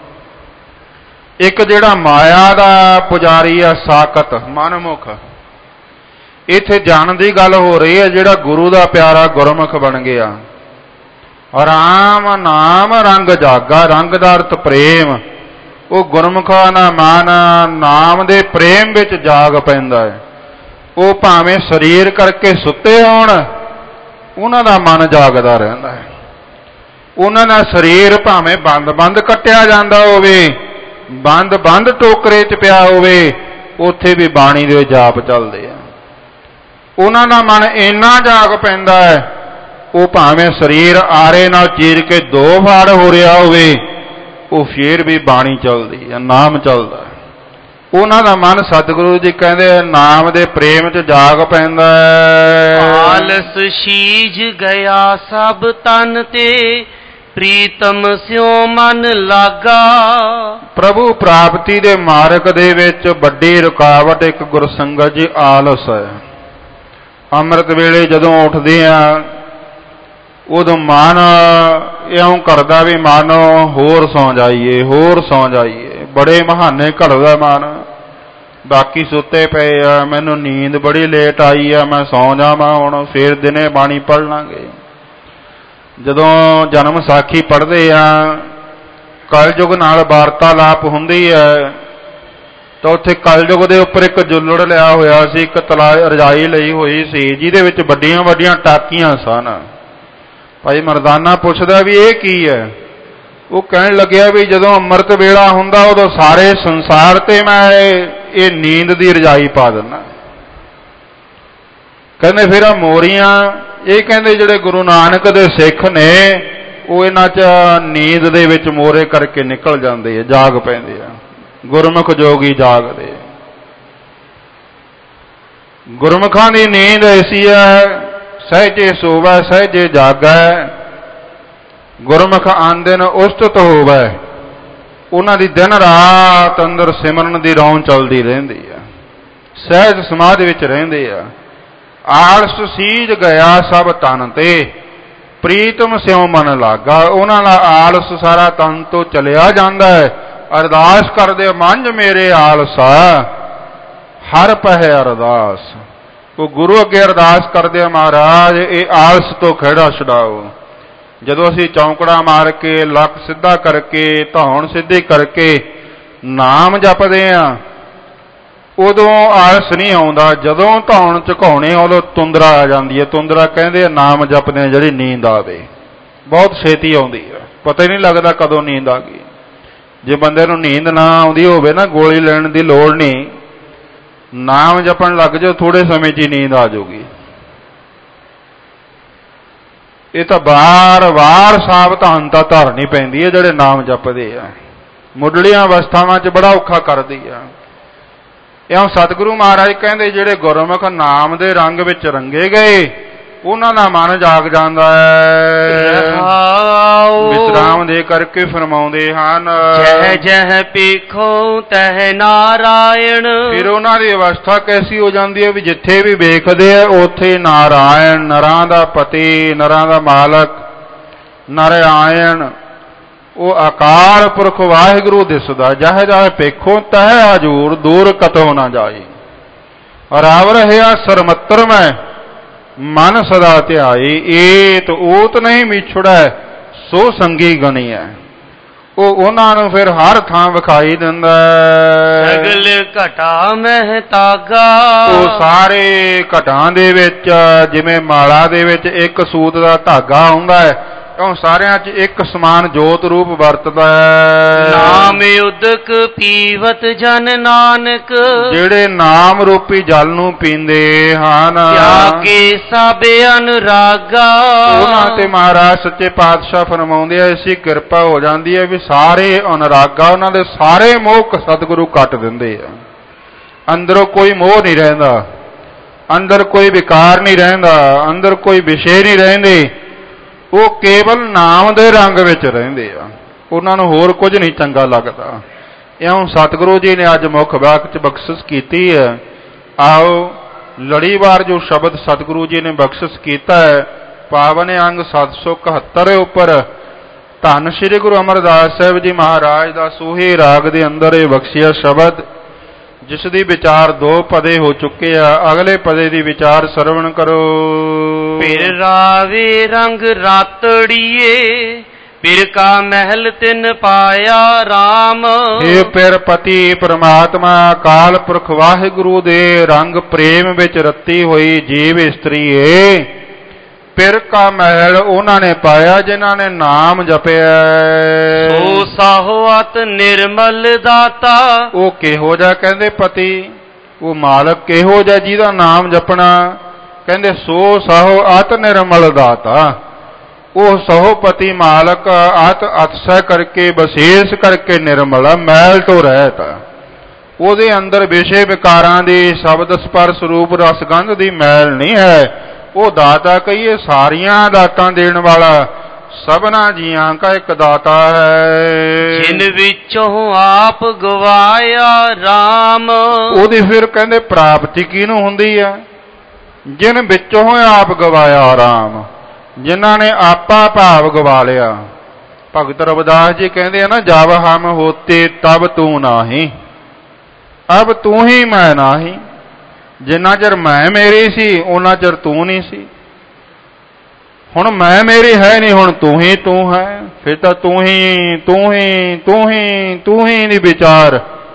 ਇੱਕ ਜਿਹੜਾ ਮਾਇਆ ਦਾ ਪੁਜਾਰੀ ਆ ਸਾਕਤ ਮਨਮੁਖ। ਇੱਥੇ ਜਨ ਦੀ ਗੱਲ ਹੋ ਰਹੀ ਹੈ, ਜਿਹੜਾ ਗੁਰੂ ਦਾ ਪਿਆਰਾ ਗੁਰਮੁਖ ਬਣ ਗਿਆ। ਰਾਮ ਨਾਮ ਰੰਗ ਜਾਗਾ। ਰੰਗ ਦਾ ਅਰਥ ਪ੍ਰੇਮ। ਉਹ ਗੁਰਮੁਖਾਂ ਦਾ ਮਨ ਨਾਮ ਦੇ ਪ੍ਰੇਮ ਵਿੱਚ ਜਾਗ ਪੈਂਦਾ ਹੈ। ਉਹ ਭਾਵੇਂ ਸਰੀਰ ਕਰਕੇ ਸੁੱਤੇ ਹੋਣ, ਉਹਨਾਂ ਦਾ ਮਨ ਜਾਗਦਾ ਰਹਿੰਦਾ ਹੈ। ਉਹਨਾਂ ਦਾ ਸਰੀਰ ਭਾਵੇਂ ਬੰਦ-ਬੰਦ ਕੱਟਿਆ ਜਾਂਦਾ ਹੋਵੇ, ਬੰਦ-ਬੰਦ ਟੋਕਰੇ 'ਚ ਪਿਆ ਹੋਵੇ, ਉੱਥੇ ਵੀ ਬਾਣੀ ਦੇ ਜਾਪ ਚੱਲਦੇ ਆ। ਉਹਨਾਂ ਦਾ ਮਨ ਇੰਨਾ ਜਾਗ ਪੈਂਦਾ ਹੈ, ਉਹ ਭਾਵੇਂ ਸਰੀਰ ਆਰੇ ਨਾਲ ਚੀਰ ਕੇ ਦੋ ਫਾੜ ਹੋ ਰਿਹਾ ਹੋਵੇ, ਉਹ ਫੇਰ ਵੀ ਬਾਣੀ ਚੱਲਦੀ ਹੈ, ਨਾਮ ਚੱਲਦਾ। ਉਹਨਾਂ ਦਾ ਮਨ ਸਤਿਗੁਰੂ ਜੀ ਕਹਿੰਦੇ ਨਾਮ ਦੇ ਪ੍ਰੇਮ 'ਚ ਜਾਗ ਪੈਂਦਾ ਹੈ। ਆਲਸ ਸ਼ੀਜ ਗਿਆ ਸਭ ਤਨ ਤੇ, ਪ੍ਰੀਤਮ ਸਿਉ ਮਨ ਲਾਗਾ। ਪ੍ਰਭੂ ਪ੍ਰਾਪਤੀ ਦੇ ਮਾਰਗ ਦੇ ਵਿੱਚ ਵੱਡੀ ਰੁਕਾਵਟ ਇੱਕ ਗੁਰਸੰਗਤ ਜੀ ਆਲਸ ਹੈ। ਅੰਮ੍ਰਿਤ ਵੇਲੇ ਜਦੋਂ ਉੱਠਦੇ ਆ ਉਦੋਂ ਮਨ ਇਉਂ ਕਰਦਾ ਵੀ ਮਨ ਹੋਰ ਸੌਂ ਜਾਈਏ, ਹੋਰ ਸੌਂ ਜਾਈਏ। ਬੜੇ ਬਹਾਨੇ ਘੜਦਾ ਮਨ, ਬਾਕੀ ਸੁੱਤੇ ਪਏ ਆ, ਮੈਨੂੰ ਨੀਂਦ ਬੜੀ ਲੇਟ ਆਈ ਆ, ਮੈਂ ਸੌਂ ਜਾਵਾਂ ਹੁਣ, ਫੇਰ ਦਿਨੇ ਬਾਣੀ ਪੜ੍ਹ ਲਾਂਗੇ। ਜਦੋਂ ਜਨਮ ਸਾਖੀ ਪੜ੍ਹਦੇ ਆ, ਕਲਯੁਗ ਨਾਲ ਵਾਰਤਾਲਾਪ ਹੁੰਦੀ ਹੈ, ਤਾਂ ਉੱਥੇ ਕਲਯੁਗ ਦੇ ਉੱਪਰ ਇੱਕ ਜੁੱਲੜ ਲਿਆ ਹੋਇਆ ਸੀ, ਇੱਕ ਤਲਾ ਰਜਾਈ ਲਈ ਹੋਈ ਸੀ, ਜਿਹਦੇ ਵਿੱਚ ਵੱਡੀਆਂ ਵੱਡੀਆਂ ਟਾਕੀਆਂ ਸਨ। ਭਾਈ ਮਰਦਾਨਾ ਪੁੱਛਦਾ ਵੀ ਇਹ ਕੀ ਹੈ? ਉਹ ਕਹਿਣ ਲੱਗਿਆ ਵੀ ਜਦੋਂ ਅੰਮ੍ਰਿਤ ਵੇਲਾ ਹੁੰਦਾ ਉਦੋਂ ਸਾਰੇ ਸੰਸਾਰ ਤੇ ਮੈਂ ਇਹ ਨੀਂਦ ਦੀ ਰਜਾਈ ਪਾ ਦਿੰਦਾ। ਕਹਿੰਦੇ ਫਿਰ ਆ ਮੋਰੀਆਂ, ਇਹ ਕਹਿੰਦੇ ਜਿਹੜੇ ਗੁਰੂ ਨਾਨਕ ਦੇ ਸਿੱਖ ਨੇ ਉਹ ਇਹਨਾਂ 'ਚ ਨੀਂਦ ਦੇ ਵਿੱਚ ਮੋਰੇ ਕਰਕੇ ਨਿਕਲ ਜਾਂਦੇ ਆ, ਜਾਗ ਪੈਂਦੇ ਆ। ਗੁਰਮੁਖ ਜੋਗੀ ਜਾਗਦੇ। ਗੁਰਮੁਖਾਂ ਦੀ ਨੀਂਦ ਐਸੀ ਹੈ, ਸਹਿਜੇ ਸੋਵੈ ਸਹਿਜੇ ਜਾਗੈ, ਗੁਰਮੁਖ ਆਂਦਿਨ ਉਸਤਤ ਹੋਵੈ। ਉਹਨਾਂ ਦੀ ਦਿਨ ਰਾਤ ਅੰਦਰ ਸਿਮਰਨ ਦੀ ਰੌਣ ਚੱਲਦੀ ਰਹਿੰਦੀ ਆ, ਸਹਿਜ ਸਮਾਧ ਵਿੱਚ ਰਹਿੰਦੇ ਆ। ਆਲਸ ਸੀਜ ਗਿਆ ਸਭ ਤਨ ਤੇ, ਪ੍ਰੀਤਮ ਸਿਉ ਮਨ ਲਾਗਾ। ਉਹਨਾਂ ਦਾ ਆਲਸ ਸਾਰਾ ਤਨ ਤੋਂ ਚਲਿਆ ਜਾਂਦਾ ਹੈ। ਅਰਦਾਸ ਕਰਦੇ ਮੰਝ ਮੇਰੇ ਆਲਸਾ, ਹਰ ਪਹਿ ਅਰਦਾਸ। ਉਹ ਗੁਰੂ ਅੱਗੇ ਅਰਦਾਸ ਕਰਦੇ ਆ, ਮਹਾਰਾਜ ਇਹ ਆਲਸ ਤੋਂ ਖਹਿੜਾ ਛੁਡਾਓ। ਜਦੋਂ ਅਸੀਂ ਚੌਂਕੜਾ ਮਾਰ ਕੇ, ਲੱਕ ਸਿੱਧਾ ਕਰਕੇ, ਧੌਣ ਸਿੱਧੀ ਕਰਕੇ ਨਾਮ ਜਪਦੇ ਆ, ਉਦੋਂ ਆਲਸ ਨਹੀਂ ਆਉਂਦਾ। ਜਦੋਂ ਧੌਣ ਝੁਕਾਉਣੇ ਉਦੋਂ ਤੁੰਦਰਾ ਆ ਜਾਂਦੀ ਹੈ। ਤੁੰਦਰਾ ਕਹਿੰਦੇ ਆ ਨਾਮ ਜਪਦੇ ਆ ਜਿਹੜੀ ਨੀਂਦ ਆਵੇ, ਬਹੁਤ ਛੇਤੀ ਆਉਂਦੀ ਆ, ਪਤਾ ਹੀ ਨਹੀਂ ਲੱਗਦਾ ਕਦੋਂ ਨੀਂਦ ਆ ਗਈ। ਜੇ ਬੰਦੇ ਨੂੰ ਨੀਂਦ ਨਾ ਆਉਂਦੀ ਹੋਵੇ ਨਾ, ਗੋਲੀ ਲੈਣ ਦੀ ਲੋੜ ਨਹੀਂ, ਨਾਮ ਜਪਣ ਲੱਗ ਜਾਓ, ਥੋੜੇ ਸਮੇਂ 'ਚ ਹੀ ਨੀਂਦ ਆ ਜਾਊਗੀ। ਇਹ ਤਾਂ ਵਾਰ-ਵਾਰ ਸਾਵਧਾਨਤਾ ਧਾਰਨੀ ਪੈਂਦੀ ਹੈ ਜਿਹੜੇ ਨਾਮ ਜਪਦੇ ਆ। ਮੁੱਢਲੀਆਂ ਅਵਸਥਾਵਾਂ 'ਚ ਬੜਾ ਔਖਾ ਕਰਦੀ ਆ। ਇਉਂ ਸਤਿਗੁਰੂ ਮਹਾਰਾਜ ਕਹਿੰਦੇ ਜਿਹੜੇ ਗੁਰਮੁਖ ਨਾਮ ਦੇ ਰੰਗ ਵਿੱਚ ਰੰਗੇ ਗਏ, ਉਹਨਾਂ ਦਾ ਮਨ ਜਾਗ ਜਾਂਦਾ ਹੈ। ਵਿਸਰਾਮ ਦੇ ਕਰਕੇ ਫਰਮਾਉਂਦੇ ਹਨ, ਜਹ ਜਹ ਪੇਖੋ ਤਹ ਨਾਰਾਇਣ। ਫਿਰ ਉਹਨਾਂ ਦੀ ਅਵਸਥਾ ਕੈਸੀ ਹੋ ਜਾਂਦੀ ਹੈ ਵੀ ਜਿੱਥੇ ਵੀ ਵੇਖਦੇ ਆ ਉੱਥੇ ਨਾਰਾਇਣ, ਨਰਾਂ ਦਾ ਪਤੀ, ਨਰਾਂ ਦਾ ਮਾਲਕ ਨਾਰਾਇਣ, ਉਹ ਅਕਾਲ ਪੁਰਖ ਵਾਹਿਗੁਰੂ ਦਿਸਦਾ। ਜਹ ਜਹ ਪੇਖੋ ਤਹ ਹਜੂਰ, ਦੂਰ ਕਤੋ ਨਾ ਜਾਈ। ਰਾਵ ਰਹਿਆ ਸਰਮੱਤਰ ਮੈਂ, ਮਨ ਸਦਾ ਧਿਆਈ। ਏਤ ਓਤ ਨਹੀਂ ਮਿਛੜੈ, ਸੋ ਸੰਗੀ ਗਣੀ ਹੈ। ਉਹ ਉਹਨਾਂ ਨੂੰ ਫਿਰ ਹਰ ਥਾਂ ਵਿਖਾਈ ਦਿੰਦਾ। ਸਗਲ ਘਟਾ ਮਹਿ ਤਾਗਾ। ਉਹ ਸਾਰੇ ਘਟਾਂ ਦੇ ਵਿੱਚ ਜਿਵੇਂ ਮਾਲਾ ਦੇ ਵਿੱਚ ਇੱਕ ਸੂਤ ਦਾ ਧਾਗਾ ਹੁੰਦਾ ਹੈ, ਉਹ ਸਾਰਿਆਂ 'ਚ ਇੱਕ ਸਮਾਨ ਜੋਤ ਰੂਪ ਵਰਤਦਾ ਹੈ। ਨਾਮ ਉਦਕ ਪੀਵਤ ਜਨ ਨਾਨਕ। ਜਿਹੜੇ ਨਾਮ ਰੂਪੀ ਜਲ ਨੂੰ ਪੀਂਦੇ ਹਨ, ਤਿਆਗੇ ਸਭ ਅਨੁਰਾਗਾ। ਉਹਨਾਂ ਤੇ ਮਹਾਰਾਜ ਸੱਚੇ ਪਾਤਸ਼ਾਹ ਫਰਮਾਉਂਦੇ ਆ, ਐਸੀ ਕਿਰਪਾ ਹੋ ਜਾਂਦੀ ਹੈ ਵੀ ਸਾਰੇ ਅਨੁਰਾਗਾ, ਉਹਨਾਂ ਦੇ ਸਾਰੇ ਮੋਹ ਸਤਿਗੁਰੂ ਕੱਟ ਦਿੰਦੇ ਆ। ਅੰਦਰੋਂ ਕੋਈ ਮੋਹ ਨਹੀਂ ਰਹਿੰਦਾ, ਅੰਦਰ ਕੋਈ ਵਿਕਾਰ ਨਹੀਂ ਰਹਿੰਦਾ, ਅੰਦਰ ਕੋਈ ਵਿਸ਼ੇ ਨਹੀਂ ਰਹਿੰਦੇ। ਉਹ ਕੇਵਲ ਨਾਮ ਦੇ ਰੰਗ ਵਿੱਚ ਰਹਿੰਦੇ ਆ, ਉਹਨਾਂ ਨੂੰ ਹੋਰ ਕੁਝ ਨਹੀਂ ਚੰਗਾ ਲੱਗਦਾ। ਇਉਂ ਸਤਿਗੁਰੂ ਜੀ ਨੇ ਅੱਜ ਮੁੱਖ ਵਾਕ 'ਚ ਬਖਸ਼ਿਸ਼ ਕੀਤੀ ਹੈ। ਆਓ ਲੜੀਵਾਰ ਜੋ ਸ਼ਬਦ ਸਤਿਗੁਰੂ ਜੀ ਨੇ ਬਖਸ਼ਿਸ਼ ਕੀਤਾ ਹੈ, ਪਾਵਨ ਅੰਗ ਸੱਤ ਸੌ ਇਕਹੱਤਰ ਉੱਪਰ ਧੰਨ ਸ਼੍ਰੀ ਗੁਰੂ ਅਮਰਦਾਸ ਸਾਹਿਬ ਜੀ ਮਹਾਰਾਜ ਦਾ ਸੋਹੇ ਰਾਗ ਦੇ ਅੰਦਰ ਇਹ ਬਖਸ਼ਿਆ ਸ਼ਬਦ, ਜਿਸ ਦੀ ਵਿਚਾਰ ਦੋ ਪਦੇ ਹੋ ਚੁੱਕੇ ਆ। ਅਗਲੇ ਪਦੇ ਦੀ ਵਿਚਾਰ ਸਰਵਣ ਕਰੋ। ਫਿਰ ਰਾਵੇ ਰੰਗ ਰਾਤੜੀਏ, ਫਿਰ ਕਾ ਮਹਿਲ ਤਿਨ ਪਾਇਆ ਰਾਮ। ਇਹ ਫਿਰ ਪਤੀ ਪਰਮਾਤਮਾ ਅਕਾਲ ਪੁਰਖ ਵਾਹਿਗੁਰੂ ਦੇ ਰੰਗ ਪ੍ਰੇਮ ਵਿੱਚ ਰੱਤੀ ਹੋਈ ਜੀਵ ਇਸਤਰੀ ਏ। ਪਿਰ ਕਾ ਮਹਿਲ ਉਹਨਾਂ ਨੇ ਪਾਇਆ ਜਿਨ੍ਹਾਂ ਨੇ ਨਾਮ ਜਪਿਆ। ਸੋ ਸਾਹੋ ਅਤ ਨਿਰਮਲ ਦਾਤਾ। ਉਹ ਕਿਹੋ ਜਿਹਾ ਕਹਿੰਦੇ ਪਤੀ, ਉਹ ਮਾਲਕ ਕਿਹੋ ਜਿਹਾ ਜਿਹਦਾ ਨਾਮ ਜਪਣਾ। ਕਹਿੰਦੇ ਸੋ ਸਾਹੋ ਅਤ ਨਿਰਮਲ ਦਾਤਾ। ਉਹ ਸਹੋਪਤੀ ਮਾਲਕ ਅਤ ਅਤਸੈ ਕਰਕੇ ਵਿਸ਼ੇਸ਼ ਕਰਕੇ ਨਿਰਮਲ, ਮੈਲ ਤੋਂ ਰਹਿਤ। ਉਹਦੇ ਅੰਦਰ ਵਿਸ਼ੇ ਵਿਕਾਰਾਂ ਦੀ ਸ਼ਬਦ ਸਪਰਸ਼ ਰੂਪ ਰਸਗੰਧ ਦੀ ਮੈਲ ਨਹੀਂ ਹੈ। ਉਹ ਦਾਤਾ ਕਹੀਏ ਸਾਰੀਆਂ ਦਾਤਾਂ ਦੇਣ ਵਾਲਾ, ਸਭਨਾ ਜੀਆਂ ਕਾ ਇੱਕ ਦਾਤਾ ਹੈ। ਜਿਨ ਵਿੱਚੋਂ ਆਪ ਗਵਾਇਆ RAM। ਉਹਦੀ ਫਿਰ ਕਹਿੰਦੇ ਪ੍ਰਾਪਤੀ ਕਿਹਨੂੰ ਹੁੰਦੀ ਹੈ? ਜਿਨ ਵਿੱਚੋਂ ਆਪ ਗਵਾਇਆ RAM, ਜਿਨ੍ਹਾਂ ਨੇ ਆਪਾ ਭਾਵ ਗਵਾ ਲਿਆ। ਭਗਤ ਰਵਿਦਾਸ ਜੀ ਕਹਿੰਦੇ ਆ ਨਾ, ਜਬ ਹਮ ਹੋਤੇ ਤਬ ਤੂੰ ਨਾਹੀ, ਅਬ ਤੂੰ ਹੀ ਮੈਂ ਨਾਹੀ। ਜਿੰਨਾ ਚਿਰ ਮੈਂ ਮੇਰੀ ਸੀ ਉਹਨਾਂ ਚਿਰ ਤੂੰ ਨਹੀਂ ਸੀ। ਹੁਣ ਮੈਂ ਮੇਰੀ ਹੈ ਨਹੀਂ, ਹੁਣ ਤੂੰ ਹੀ ਤੂੰ ਹੈ। ਫਿਰ ਤਾਂ ਤੂੰ ਹੀ ਤੂੰ ਹੀ ਤੂੰ ਹੀ ਤੂੰ ਹੀ ਨਹੀਂ ਵਿਚਾਰ।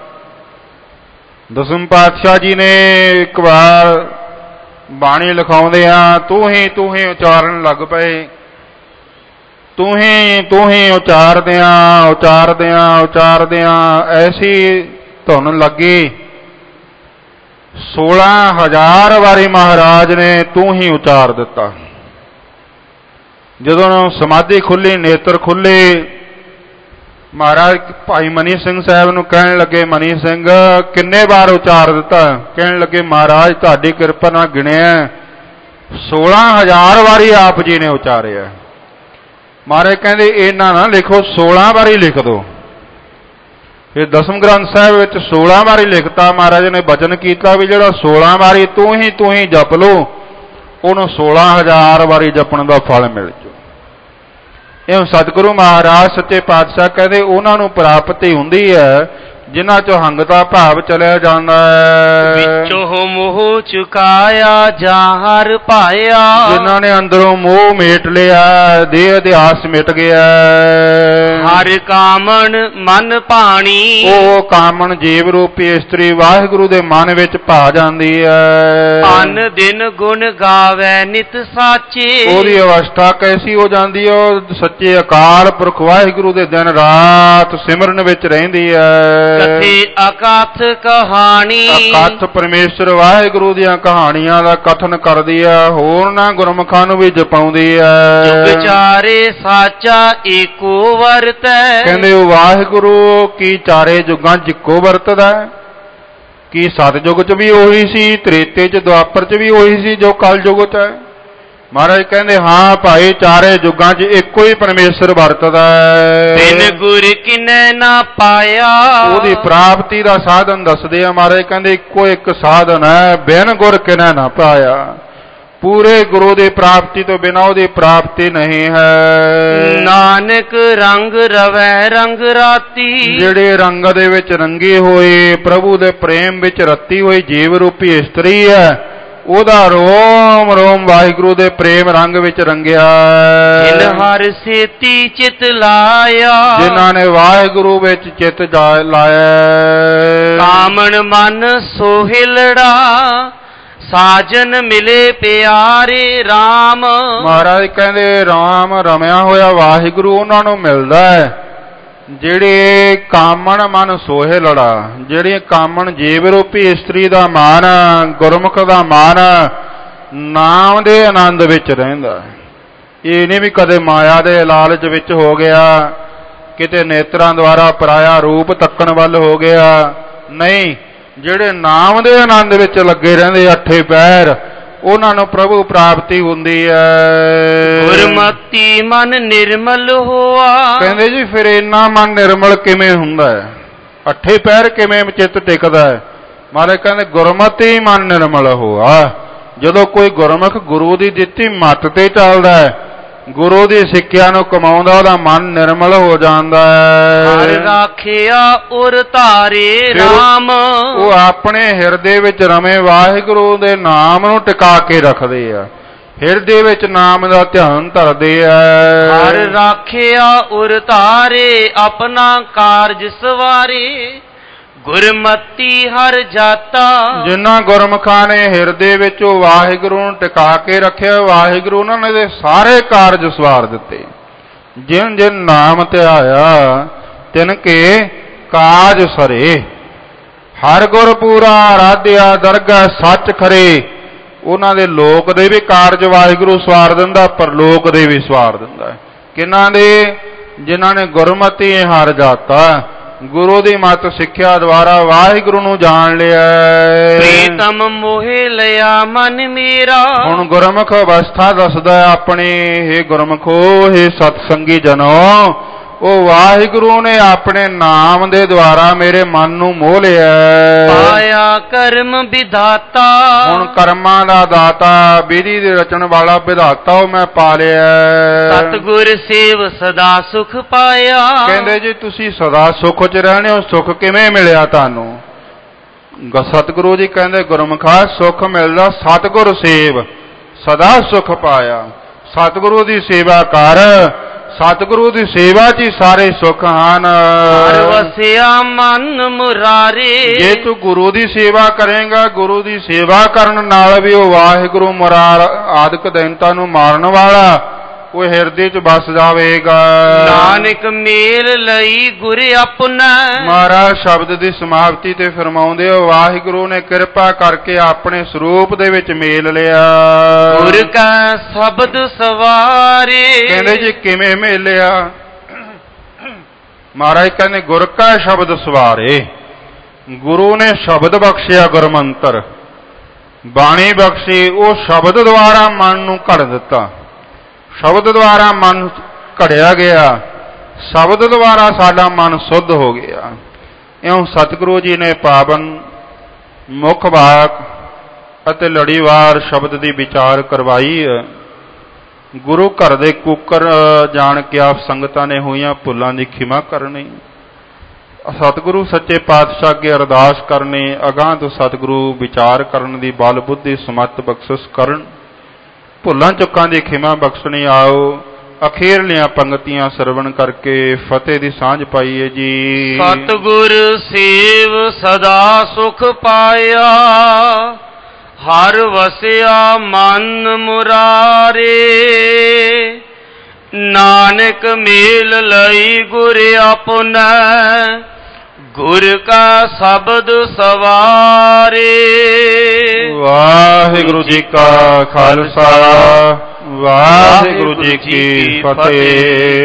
ਦਸਮ ਪਾਤਸ਼ਾਹ ਜੀ ਨੇ ਇੱਕ ਵਾਰ ਬਾਣੀ ਲਿਖਾਉਂਦੇ ਆ, ਤੂੰ ਹੀ ਤੂੰ ਹੀ ਉਚਾਰਨ ਲੱਗ ਪਏ। ਤੂੰ ਹੀ ਤੂੰ ਹੀ ਉਚਾਰਦਿਆਂ ਉਚਾਰਦਿਆਂ ਉਚਾਰਦਿਆਂ ਐਸੀ ਧੁਨ ਲੱਗੀ, ਸੋਲਾਂ ਹਜ਼ਾਰ ਵਾਰੀ ਮਹਾਰਾਜ ਨੇ ਤੂੰ ਹੀ ਉਚਾਰ ਦਿੱਤਾ। ਜਦੋਂ ਸਮਾਧੀ ਖੁੱਲੀ, ਨੇਤਰ ਖੁੱਲੇ, ਮਹਾਰਾਜ ਭਾਈ ਮਨੀ ਸਿੰਘ ਸਾਹਿਬ ਨੂੰ ਕਹਿਣ ਲੱਗੇ, ਮਨੀ ਸਿੰਘ ਕਿੰਨੇ ਵਾਰ ਉਚਾਰ ਦਿੱਤਾ? ਕਹਿਣ ਲੱਗੇ ਮਹਾਰਾਜ ਤੁਹਾਡੀ ਕਿਰਪਾ ਨਾਲ ਗਿਣਿਆ ਸੋਲਾਂ ਹਜ਼ਾਰ ਵਾਰੀ ਆਪ ਜੀ ਨੇ ਉਚਾਰਿਆ। ਮਹਾਰਾਜ ਕਹਿੰਦੇ ਇਹਨਾਂ ਨਾ ਲਿਖੋ, ਸੋਲਾਂ ਵਾਰੀ ਲਿਖ ਦਿਓ। ਫਿਰ ਦਸਮ ਗ੍ਰੰਥ ਸਾਹਿਬ ਵਿੱਚ ਸੋਲਾਂ ਵਾਰੀ ਲਿਖਤਾ। ਮਹਾਰਾਜ ਨੇ ਬਚਨ ਕੀਤਾ ਵੀ ਜਿਹੜਾ ਸੋਲਾਂ ਵਾਰੀ ਤੂੰ ਹੀ ਤੂੰ ਹੀ ਜਪ ਲੋ, ਉਹਨੂੰ ਸੋਲਾਂ ਹਜ਼ਾਰ ਵਾਰੀ ਜਪਣ ਦਾ ਫਲ ਮਿਲ ਜੂ। ਇਹ ਸਤਿਗੁਰੂ ਮਹਾਰਾਜ ਸੱਚੇ ਪਾਤਸ਼ਾਹ ਕਹਿੰਦੇ ਉਹਨਾਂ ਨੂੰ ਪ੍ਰਾਪਤੀ ਹੁੰਦੀ ਹੈ ਜਿਨ੍ਹਾਂ ਚੋਂ ਹੰਗਤਾ ਭਾਵ ਚਲਿਆ ਜਾਂਦਾ ਹੈ। ਵਿੱਚੋਂ ਮੋਹ ਚੁਕਾਇਆ ਜਾਹਰ ਪਾਇਆ। ਜਿਨ੍ਹਾਂ ਨੇ ਅੰਦਰੋਂ ਮੋਹ ਮੇਟ ਲਿਆ, ਦੇਹ ਅਧਿਆਸ ਮਿਟ ਗਿਆ। ਹਰ ਕਾਮਣ ਮਨ ਭਾਣੀ। ਉਹ ਕਾਮਣ ਜੀਵ ਰੂਪੀ ਇਸਤਰੀ ਵਾਹਿਗੁਰੂ ਦੇ ਮਨ ਵਿੱਚ ਭਾ ਜਾਂਦੀ ਹੈ। ਅਨ ਦਿਨ ਗੁਣ ਗਾਵੇ ਨਿਤ ਸਾਚੇ। ਉਹਦੀ ਅਵਸਥਾ ਕੈਸੀ ਹੋ ਜਾਂਦੀ ਹੈ? ਉਹ ਸੱਚੇ ਅਕਾਲ ਪੁਰਖ ਵਾਹਿਗੁਰੂ ਦੇ ਦਿਨ ਰਾਤ ਸਿਮਰਨ ਵਿੱਚ ਰਹਿੰਦੀ ਹੈ। ਕਥੇ ਅਕਥ ਕਹਾਣੀ। ਅਕਥ ਪਰਮੇਸ਼ਰ ਵਾਹਿਗੁਰੂ ਦੀਆਂ ਕਹਾਣੀਆਂ ਦਾ ਕਥਨ ਕਰਦੀ ਹੈ, ਹੋਰਨਾਂ ਗੁਰਮੁਖਾਂ ਨੂੰ ਵੀ ਜਪਾਉਂਦੀ ਹੈ। ਜੁਗ ਚਾਰੇ ਸਾਚਾ ਏਕੋ ਵਰਤੈ। ਕਹਿੰਦੇ ਉਹ ਵਾਹਿਗੁਰੂ ਕੀ ਚਾਰੇ ਯੁੱਗਾਂ 'ਚ ਇੱਕੋ ਵਰਤਦਾ ਹੈ। ਕੀ ਸਤਿਯੁਗ 'ਚ ਵੀ ਉਹੀ ਸੀ, ਤ੍ਰੇਤੇ 'ਚ ਦੁਆਪਰ 'ਚ ਵੀ ਉਹੀ ਸੀ ਜੋ ਕਲਯੁਗ 'ਚ ਹੈ? ਮਹਾਰਾਜ ਕਹਿੰਦੇ ਹਾਂ ਭਾਈ, ਚਾਰੇ ਯੁੱਗਾਂ 'ਚ ਇੱਕੋ ਹੀ ਪਰਮੇਸ਼ਰ ਵਰਤਦਾ ਹੈ। ਬਿਨ ਗੁਰ ਕਿਨੈ ਨਾ ਪਾਇਆ। ਉਹਦੀ ਪ੍ਰਾਪਤੀ ਦਾ ਸਾਧਨ ਦੱਸਦੇ ਆ। ਮਹਾਰਾਜ ਕਹਿੰਦੇ ਇੱਕੋ ਇੱਕ ਸਾਧਨ ਹੈ, ਬਿਨ ਗੁਰ ਕਿਨੈ ਨਾ ਪਾਇਆ। ਪੂਰੇ ਗੁਰੂ ਦੀ ਪ੍ਰਾਪਤੀ ਤੋਂ ਬਿਨਾਂ ਉਹਦੀ ਪ੍ਰਾਪਤੀ ਨਹੀਂ ਹੈ। ਨਾਨਕ ਰੰਗ ਰਵੈ ਰੰਗ ਰਾਤੀ। ਜਿਹੜੇ ਰੰਗ ਦੇ ਵਿੱਚ ਰੰਗੀ ਹੋਈ, ਪ੍ਰਭੂ ਦੇ ਪ੍ਰੇਮ ਵਿੱਚ ਰੱਤੀ ਹੋਈ ਜੀਵ ਰੂਪੀ ਇਸਤਰੀ ਹੈ, ਉਹਦਾ ਰੋਮ ਰੋਮ ਵਾਹਿਗੁਰੂ ਦੇ ਪ੍ਰੇਮ ਰੰਗ ਵਿੱਚ ਰੰਗਿਆ। ਜਿਨ ਹਰ ਸੇਤੀ ਚਿਤ ਲਾਇਆ। ਜਿਨ੍ਹਾਂ ਨੇ ਵਾਹਿਗੁਰੂ ਵਿੱਚ ਚਿਤ ਲਾਇਆ। ਕਾਮਣ ਮਨ ਸੋਹਿਲੜਾ ਸਾਜਨ ਮਿਲੇ ਪਿਆਰੇ RAM। ਮਹਾਰਾਜ ਕਹਿੰਦੇ RAM ਰਮਿਆ ਹੋਇਆ ਵਾਹਿਗੁਰੂ ਉਹਨਾਂ ਨੂੰ ਮਿਲਦਾ ਹੈ ਜਿਹੜੇ ਕਾਮਣ ਮਨ ਸੋਹੇ ਲੜਾ। ਜਿਹੜੀ ਕਾਮਣ ਜੀਵ ਰੂਪੀ ਇਸਤਰੀ ਦਾ ਮਨ, ਗੁਰਮੁਖ ਦਾ ਮਨ ਨਾਮ ਦੇ ਆਨੰਦ ਵਿੱਚ ਰਹਿੰਦਾ। ਇਹ ਨਹੀਂ ਵੀ ਕਦੇ ਮਾਇਆ ਦੇ ਲਾਲਚ ਵਿੱਚ ਹੋ ਗਿਆ, ਕਿਤੇ ਨੇਤਰਾਂ ਦੁਆਰਾ ਪਰਾਇਆ ਰੂਪ ਤੱਕਣ ਵੱਲ ਹੋ ਗਿਆ। ਨਹੀਂ, ਜਿਹੜੇ ਨਾਮ ਦੇ ਆਨੰਦ ਵਿੱਚ ਲੱਗੇ ਰਹਿੰਦੇ ਅੱਠੇ ਪੈਰ, ਉਹਨਾਂ ਨੂੰ ਪ੍ਰਭੂ ਪ੍ਰਾਪਤੀ ਹੁੰਦੀ ਹੈ। ਗੁਰਮਤੀ ਮਨ ਨਿਰਮਲ ਹੋਆ। ਕਹਿੰਦੇ ਜੀ ਫਿਰ ਇੰਨਾ ਮਨ ਨਿਰਮਲ ਕਿਵੇਂ ਹੁੰਦਾ ਹੈ? ਅੱਠੇ ਪੈਰ ਕਿਵੇਂ ਚਿੱਤ ਟਿਕਦਾ ਹੈ? ਮਹਾਰਾਜ ਕਹਿੰਦੇ ਗੁਰਮਤੀ ਮਨ ਨਿਰਮਲ ਹੋਆ। ਜਦੋਂ ਕੋਈ ਗੁਰਮੁਖ ਗੁਰੂ ਦੀ ਦਿੱਤੀ ਮੱਤ ਤੇ ਚੱਲਦਾ ਹੈ, ਗੁਰੂ ਦੀ ਸਿੱਖਿਆ ਨੂੰ ਕਮਾਉਂਦਾ, ਉਹਦਾ ਮਨ ਨਿਰਮਲ ਹੋ ਜਾਂਦਾ ਹੈ। ਹਰ ਰਾਖਿਆ ਉਰ ਧਾਰੇ RAM। ਉਹ ਆਪਣੇ ਹਿਰਦੇ ਵਿੱਚ ਰਮੇ ਵਾਹਿਗੁਰੂ ਦੇ ਨਾਮ ਨੂੰ ਟਿਕਾ ਕੇ ਰੱਖਦੇ ਆ, ਹਿਰਦੇ ਵਿੱਚ ਨਾਮ ਦਾ ਧਿਆਨ ਧਰਦੇ ਆ। ਹਰ ਰਾਖਿਆ ਉਰ ਧਾਰੇ ਆਪਣਾ ਕਾਰਜ ਸਵਾਰੇ। ਗੁਰਮਤੀ ਹਰ ਜਾਤਾ। ਜਿਨ੍ਹਾਂ ਗੁਰਮੁਖਾਂ ਨੇ ਹਿਰਦੇ ਵਿੱਚ ਉਹ ਵਾਹਿਗੁਰੂ ਨੂੰ ਟਿਕਾ ਕੇ ਰੱਖਿਆ, ਵਾਹਿਗੁਰੂ ਉਹਨਾਂ ਨੇ ਦੇ ਸਾਰੇ ਕਾਰਜ ਸਵਾਰ ਦਿੱਤੇ। ਜਿਨ ਜਿਨ ਨਾਮ ਧਿਆਇਆ ਤਿਨ ਕੇ ਕਾਜ ਸਰੇ। ਹਰ ਗੁਰ ਪੂਰਾ ਆਰਾਧਿਆ ਦਰਗਾਹ ਸੱਚ ਖਰੇ। ਉਹਨਾਂ ਦੇ ਲੋਕ ਦੇ ਵੀ ਕਾਰਜ ਵਾਹਿਗੁਰੂ ਸਵਾਰ ਦਿੰਦਾ, ਪਰਲੋਕ ਦੇ ਵੀ ਸਵਾਰ ਦਿੰਦਾ। ਕਿਹਨਾਂ ਦੇ? ਜਿਨ੍ਹਾਂ ਨੇ ਗੁਰਮਤੀ ਹਰ ਜਾਤਾ, ਗੁਰੂ ਦੀ ਮੱਤ ਸਿੱਖਿਆ ਦੁਆਰਾ ਵਾਹਿਗੁਰੂ ਨੂੰ ਜਾਣ ਲਿਆ। ਪ੍ਰੀਤਮ ਮੋਹਿ ਲਿਆ ਮਨ ਮੇਰਾ। ਹੁਣ ਗੁਰਮੁਖ ਅਵਸਥਾ ਦੱਸਦਾ ਆਪਣੀ। ਇਹ ਗੁਰਮੁਖੋ, ਇਹ ਸਤਸੰਗੀ ਜਨੋ, ਉਹ ਵਾਹਿਗੁਰੂ ਨੇ ਆਪਣੇ ਨਾਮ ਦੇ ਦੁਆਰਾ ਮੇਰੇ ਮਨ ਨੂੰ ਮੋਹ ਲਿਆ। ਪਾਇਆ ਕਰਮ ਵਿਧਾਤਾ। ਹੁਣ ਕਰਮਾਂ ਦਾ ਦਾਤਾ, ਵਿਧੀ ਦੇ ਰਚਣ ਵਾਲਾ ਵਿਧਾਤਾ ਉਹ ਮੈਂ ਪਾ ਲਿਆ। ਸਤਿਗੁਰ ਸੇਵ ਸਦਾ ਸੁਖ ਪਾਇਆ। ਕਹਿੰਦੇ ਜੀ ਤੁਸੀਂ ਸਦਾ ਸੁਖ ਚ ਰਹਿਣੇ ਹੋ, ਸੁਖ ਕਿਵੇਂ ਮਿਲਿਆ ਤੁਹਾਨੂੰ? ਸਤਿਗੁਰੂ ਜੀ ਕਹਿੰਦੇ ਗੁਰਮੁਖਾ ਸੁਖ ਮਿਲਦਾ ਸਤਿਗੁਰ ਸੇਵ ਸਦਾ ਸੁਖ ਪਾਇਆ। ਸਤਿਗੁਰੂ ਦੀ ਸੇਵਾ ਕਰ, ਸਤਿਗੁਰੂ ਦੀ ਸੇਵਾ 'ਚ ਹੀ ਸਾਰੇ ਸੁੱਖ ਹਨ। ਹਰ ਵਸਿਆ ਮਨ ਮੁਰਾਰੇ। ਜੇ ਤੂੰ ਗੁਰੂ ਦੀ ਸੇਵਾ ਕਰੇਗਾ, ਗੁਰੂ ਦੀ ਸੇਵਾ ਕਰਨ ਨਾਲ ਵੀ ਉਹ ਵਾਹਿਗੁਰੂ ਮੁਰਾਰ ਆਦਿਕ ਦੈਂਤਾਂ ਨੂੰ ਮਾਰਨ ਵਾਲਾ ਉਹ ਹਿਰਦੇ 'ਚ ਵਸ ਜਾਵੇਗਾ। ਨਾਨਕ ਮੇਲ ਲਈ ਗੁਰ ਆਪਣਾ। ਮਹਾਰਾਜ ਸ਼ਬਦ ਦੀ ਸਮਾਪਤੀ ਤੇ ਫਰਮਾਉਂਦੇ ਹੋ, ਵਾਹਿਗੁਰੂ ਨੇ ਕਿਰਪਾ ਕਰਕੇ ਆਪਣੇ ਸਰੂਪ ਦੇ ਵਿੱਚ ਮੇਲ ਲਿਆ। ਗੁਰ ਕਾ ਸ਼ਬਦ ਸਵਾਰੇ। ਕਹਿੰਦੇ ਜੀ ਕਿਵੇਂ ਮੇਲਿਆ? ਮਹਾਰਾਜ ਕਹਿੰਦੇ ਗੁਰ ਕਾ ਸ਼ਬਦ ਸਵਾਰੇ। ਗੁਰੂ ਨੇ ਸ਼ਬਦ ਬਖਸ਼ਿਆ, ਗੁਰਮੰਤਰ ਬਾਣੀ ਬਖਸ਼ੀ, ਉਹ ਸ਼ਬਦ ਦੁਆਰਾ ਮਨ ਨੂੰ ਘੜ ਦਿੱਤਾ। ਸ਼ਬਦ ਦੁਆਰਾ ਮਨ ਘੜਿਆ ਗਿਆ, ਸ਼ਬਦ ਦੁਆਰਾ ਸਾਡਾ ਮਨ ਸੁੱਧ ਹੋ ਗਿਆ। ਇਉਂ ਸਤਿਗੁਰੂ ਜੀ ਨੇ ਪਾਵਨ ਮੁੱਖ ਵਾਕ ਅਤੇ ਲੜੀਵਾਰ ਸ਼ਬਦ ਦੀ ਵਿਚਾਰ ਕਰਵਾਈ ਹੈ। ਗੁਰੂ ਘਰ ਦੇ ਕੁੱਕਰ ਜਾਣ ਕੇ ਆਪ ਸੰਗਤਾਂ ਨੇ ਹੋਈਆਂ ਭੁੱਲਾਂ ਦੀ ਖਿਮਾ ਕਰਨੀ, ਸਤਿਗੁਰੂ ਸੱਚੇ ਪਾਤਸ਼ਾਹ ਅੱਗੇ ਅਰਦਾਸ ਕਰਨੀ, ਅਗਾਂਹ ਤੋਂ ਸਤਿਗੁਰੂ ਵਿਚਾਰ ਕਰਨ ਦੀ ਬਲ ਬੁੱਧੀ ਸਮੱਤ ਬਖਸ਼ਿਸ਼ ਕਰਨ, ਭੁੱਲਾਂ ਚੁੱਕਾਂ ਦੀ ਖਿਮਾ ਬਖਸ਼ਣੀ। ਆਓ ਅਖੀਰਲੀਆਂ ਪੰਗਤੀਆਂ ਸਰਵਣ ਕਰਕੇ ਫਤਿਹ ਦੀ ਸਾਂਝ ਪਾਈਏ ਜੀ। ਸਤਿਗੁਰ ਸੇਵ ਸਦਾ ਸੁਖ ਪਾਇਆ। ਹਰ ਵਸਿਆ ਮਨ ਮੁਰਾਰੇ। ਨਾਨਕ ਮੇਲ ਲਈ ਗੁਰ ਆਪਣਾ। ਗੁਰ ਕਾ ਸ਼ਬਦ ਸਵਾਰੇ। ਵਾਹਿਗੁਰੂ ਜੀ ਕਾ ਖਾਲਸਾ, ਵਾਹਿਗੁਰੂ ਜੀ ਕੀ ਫਤਿਹ।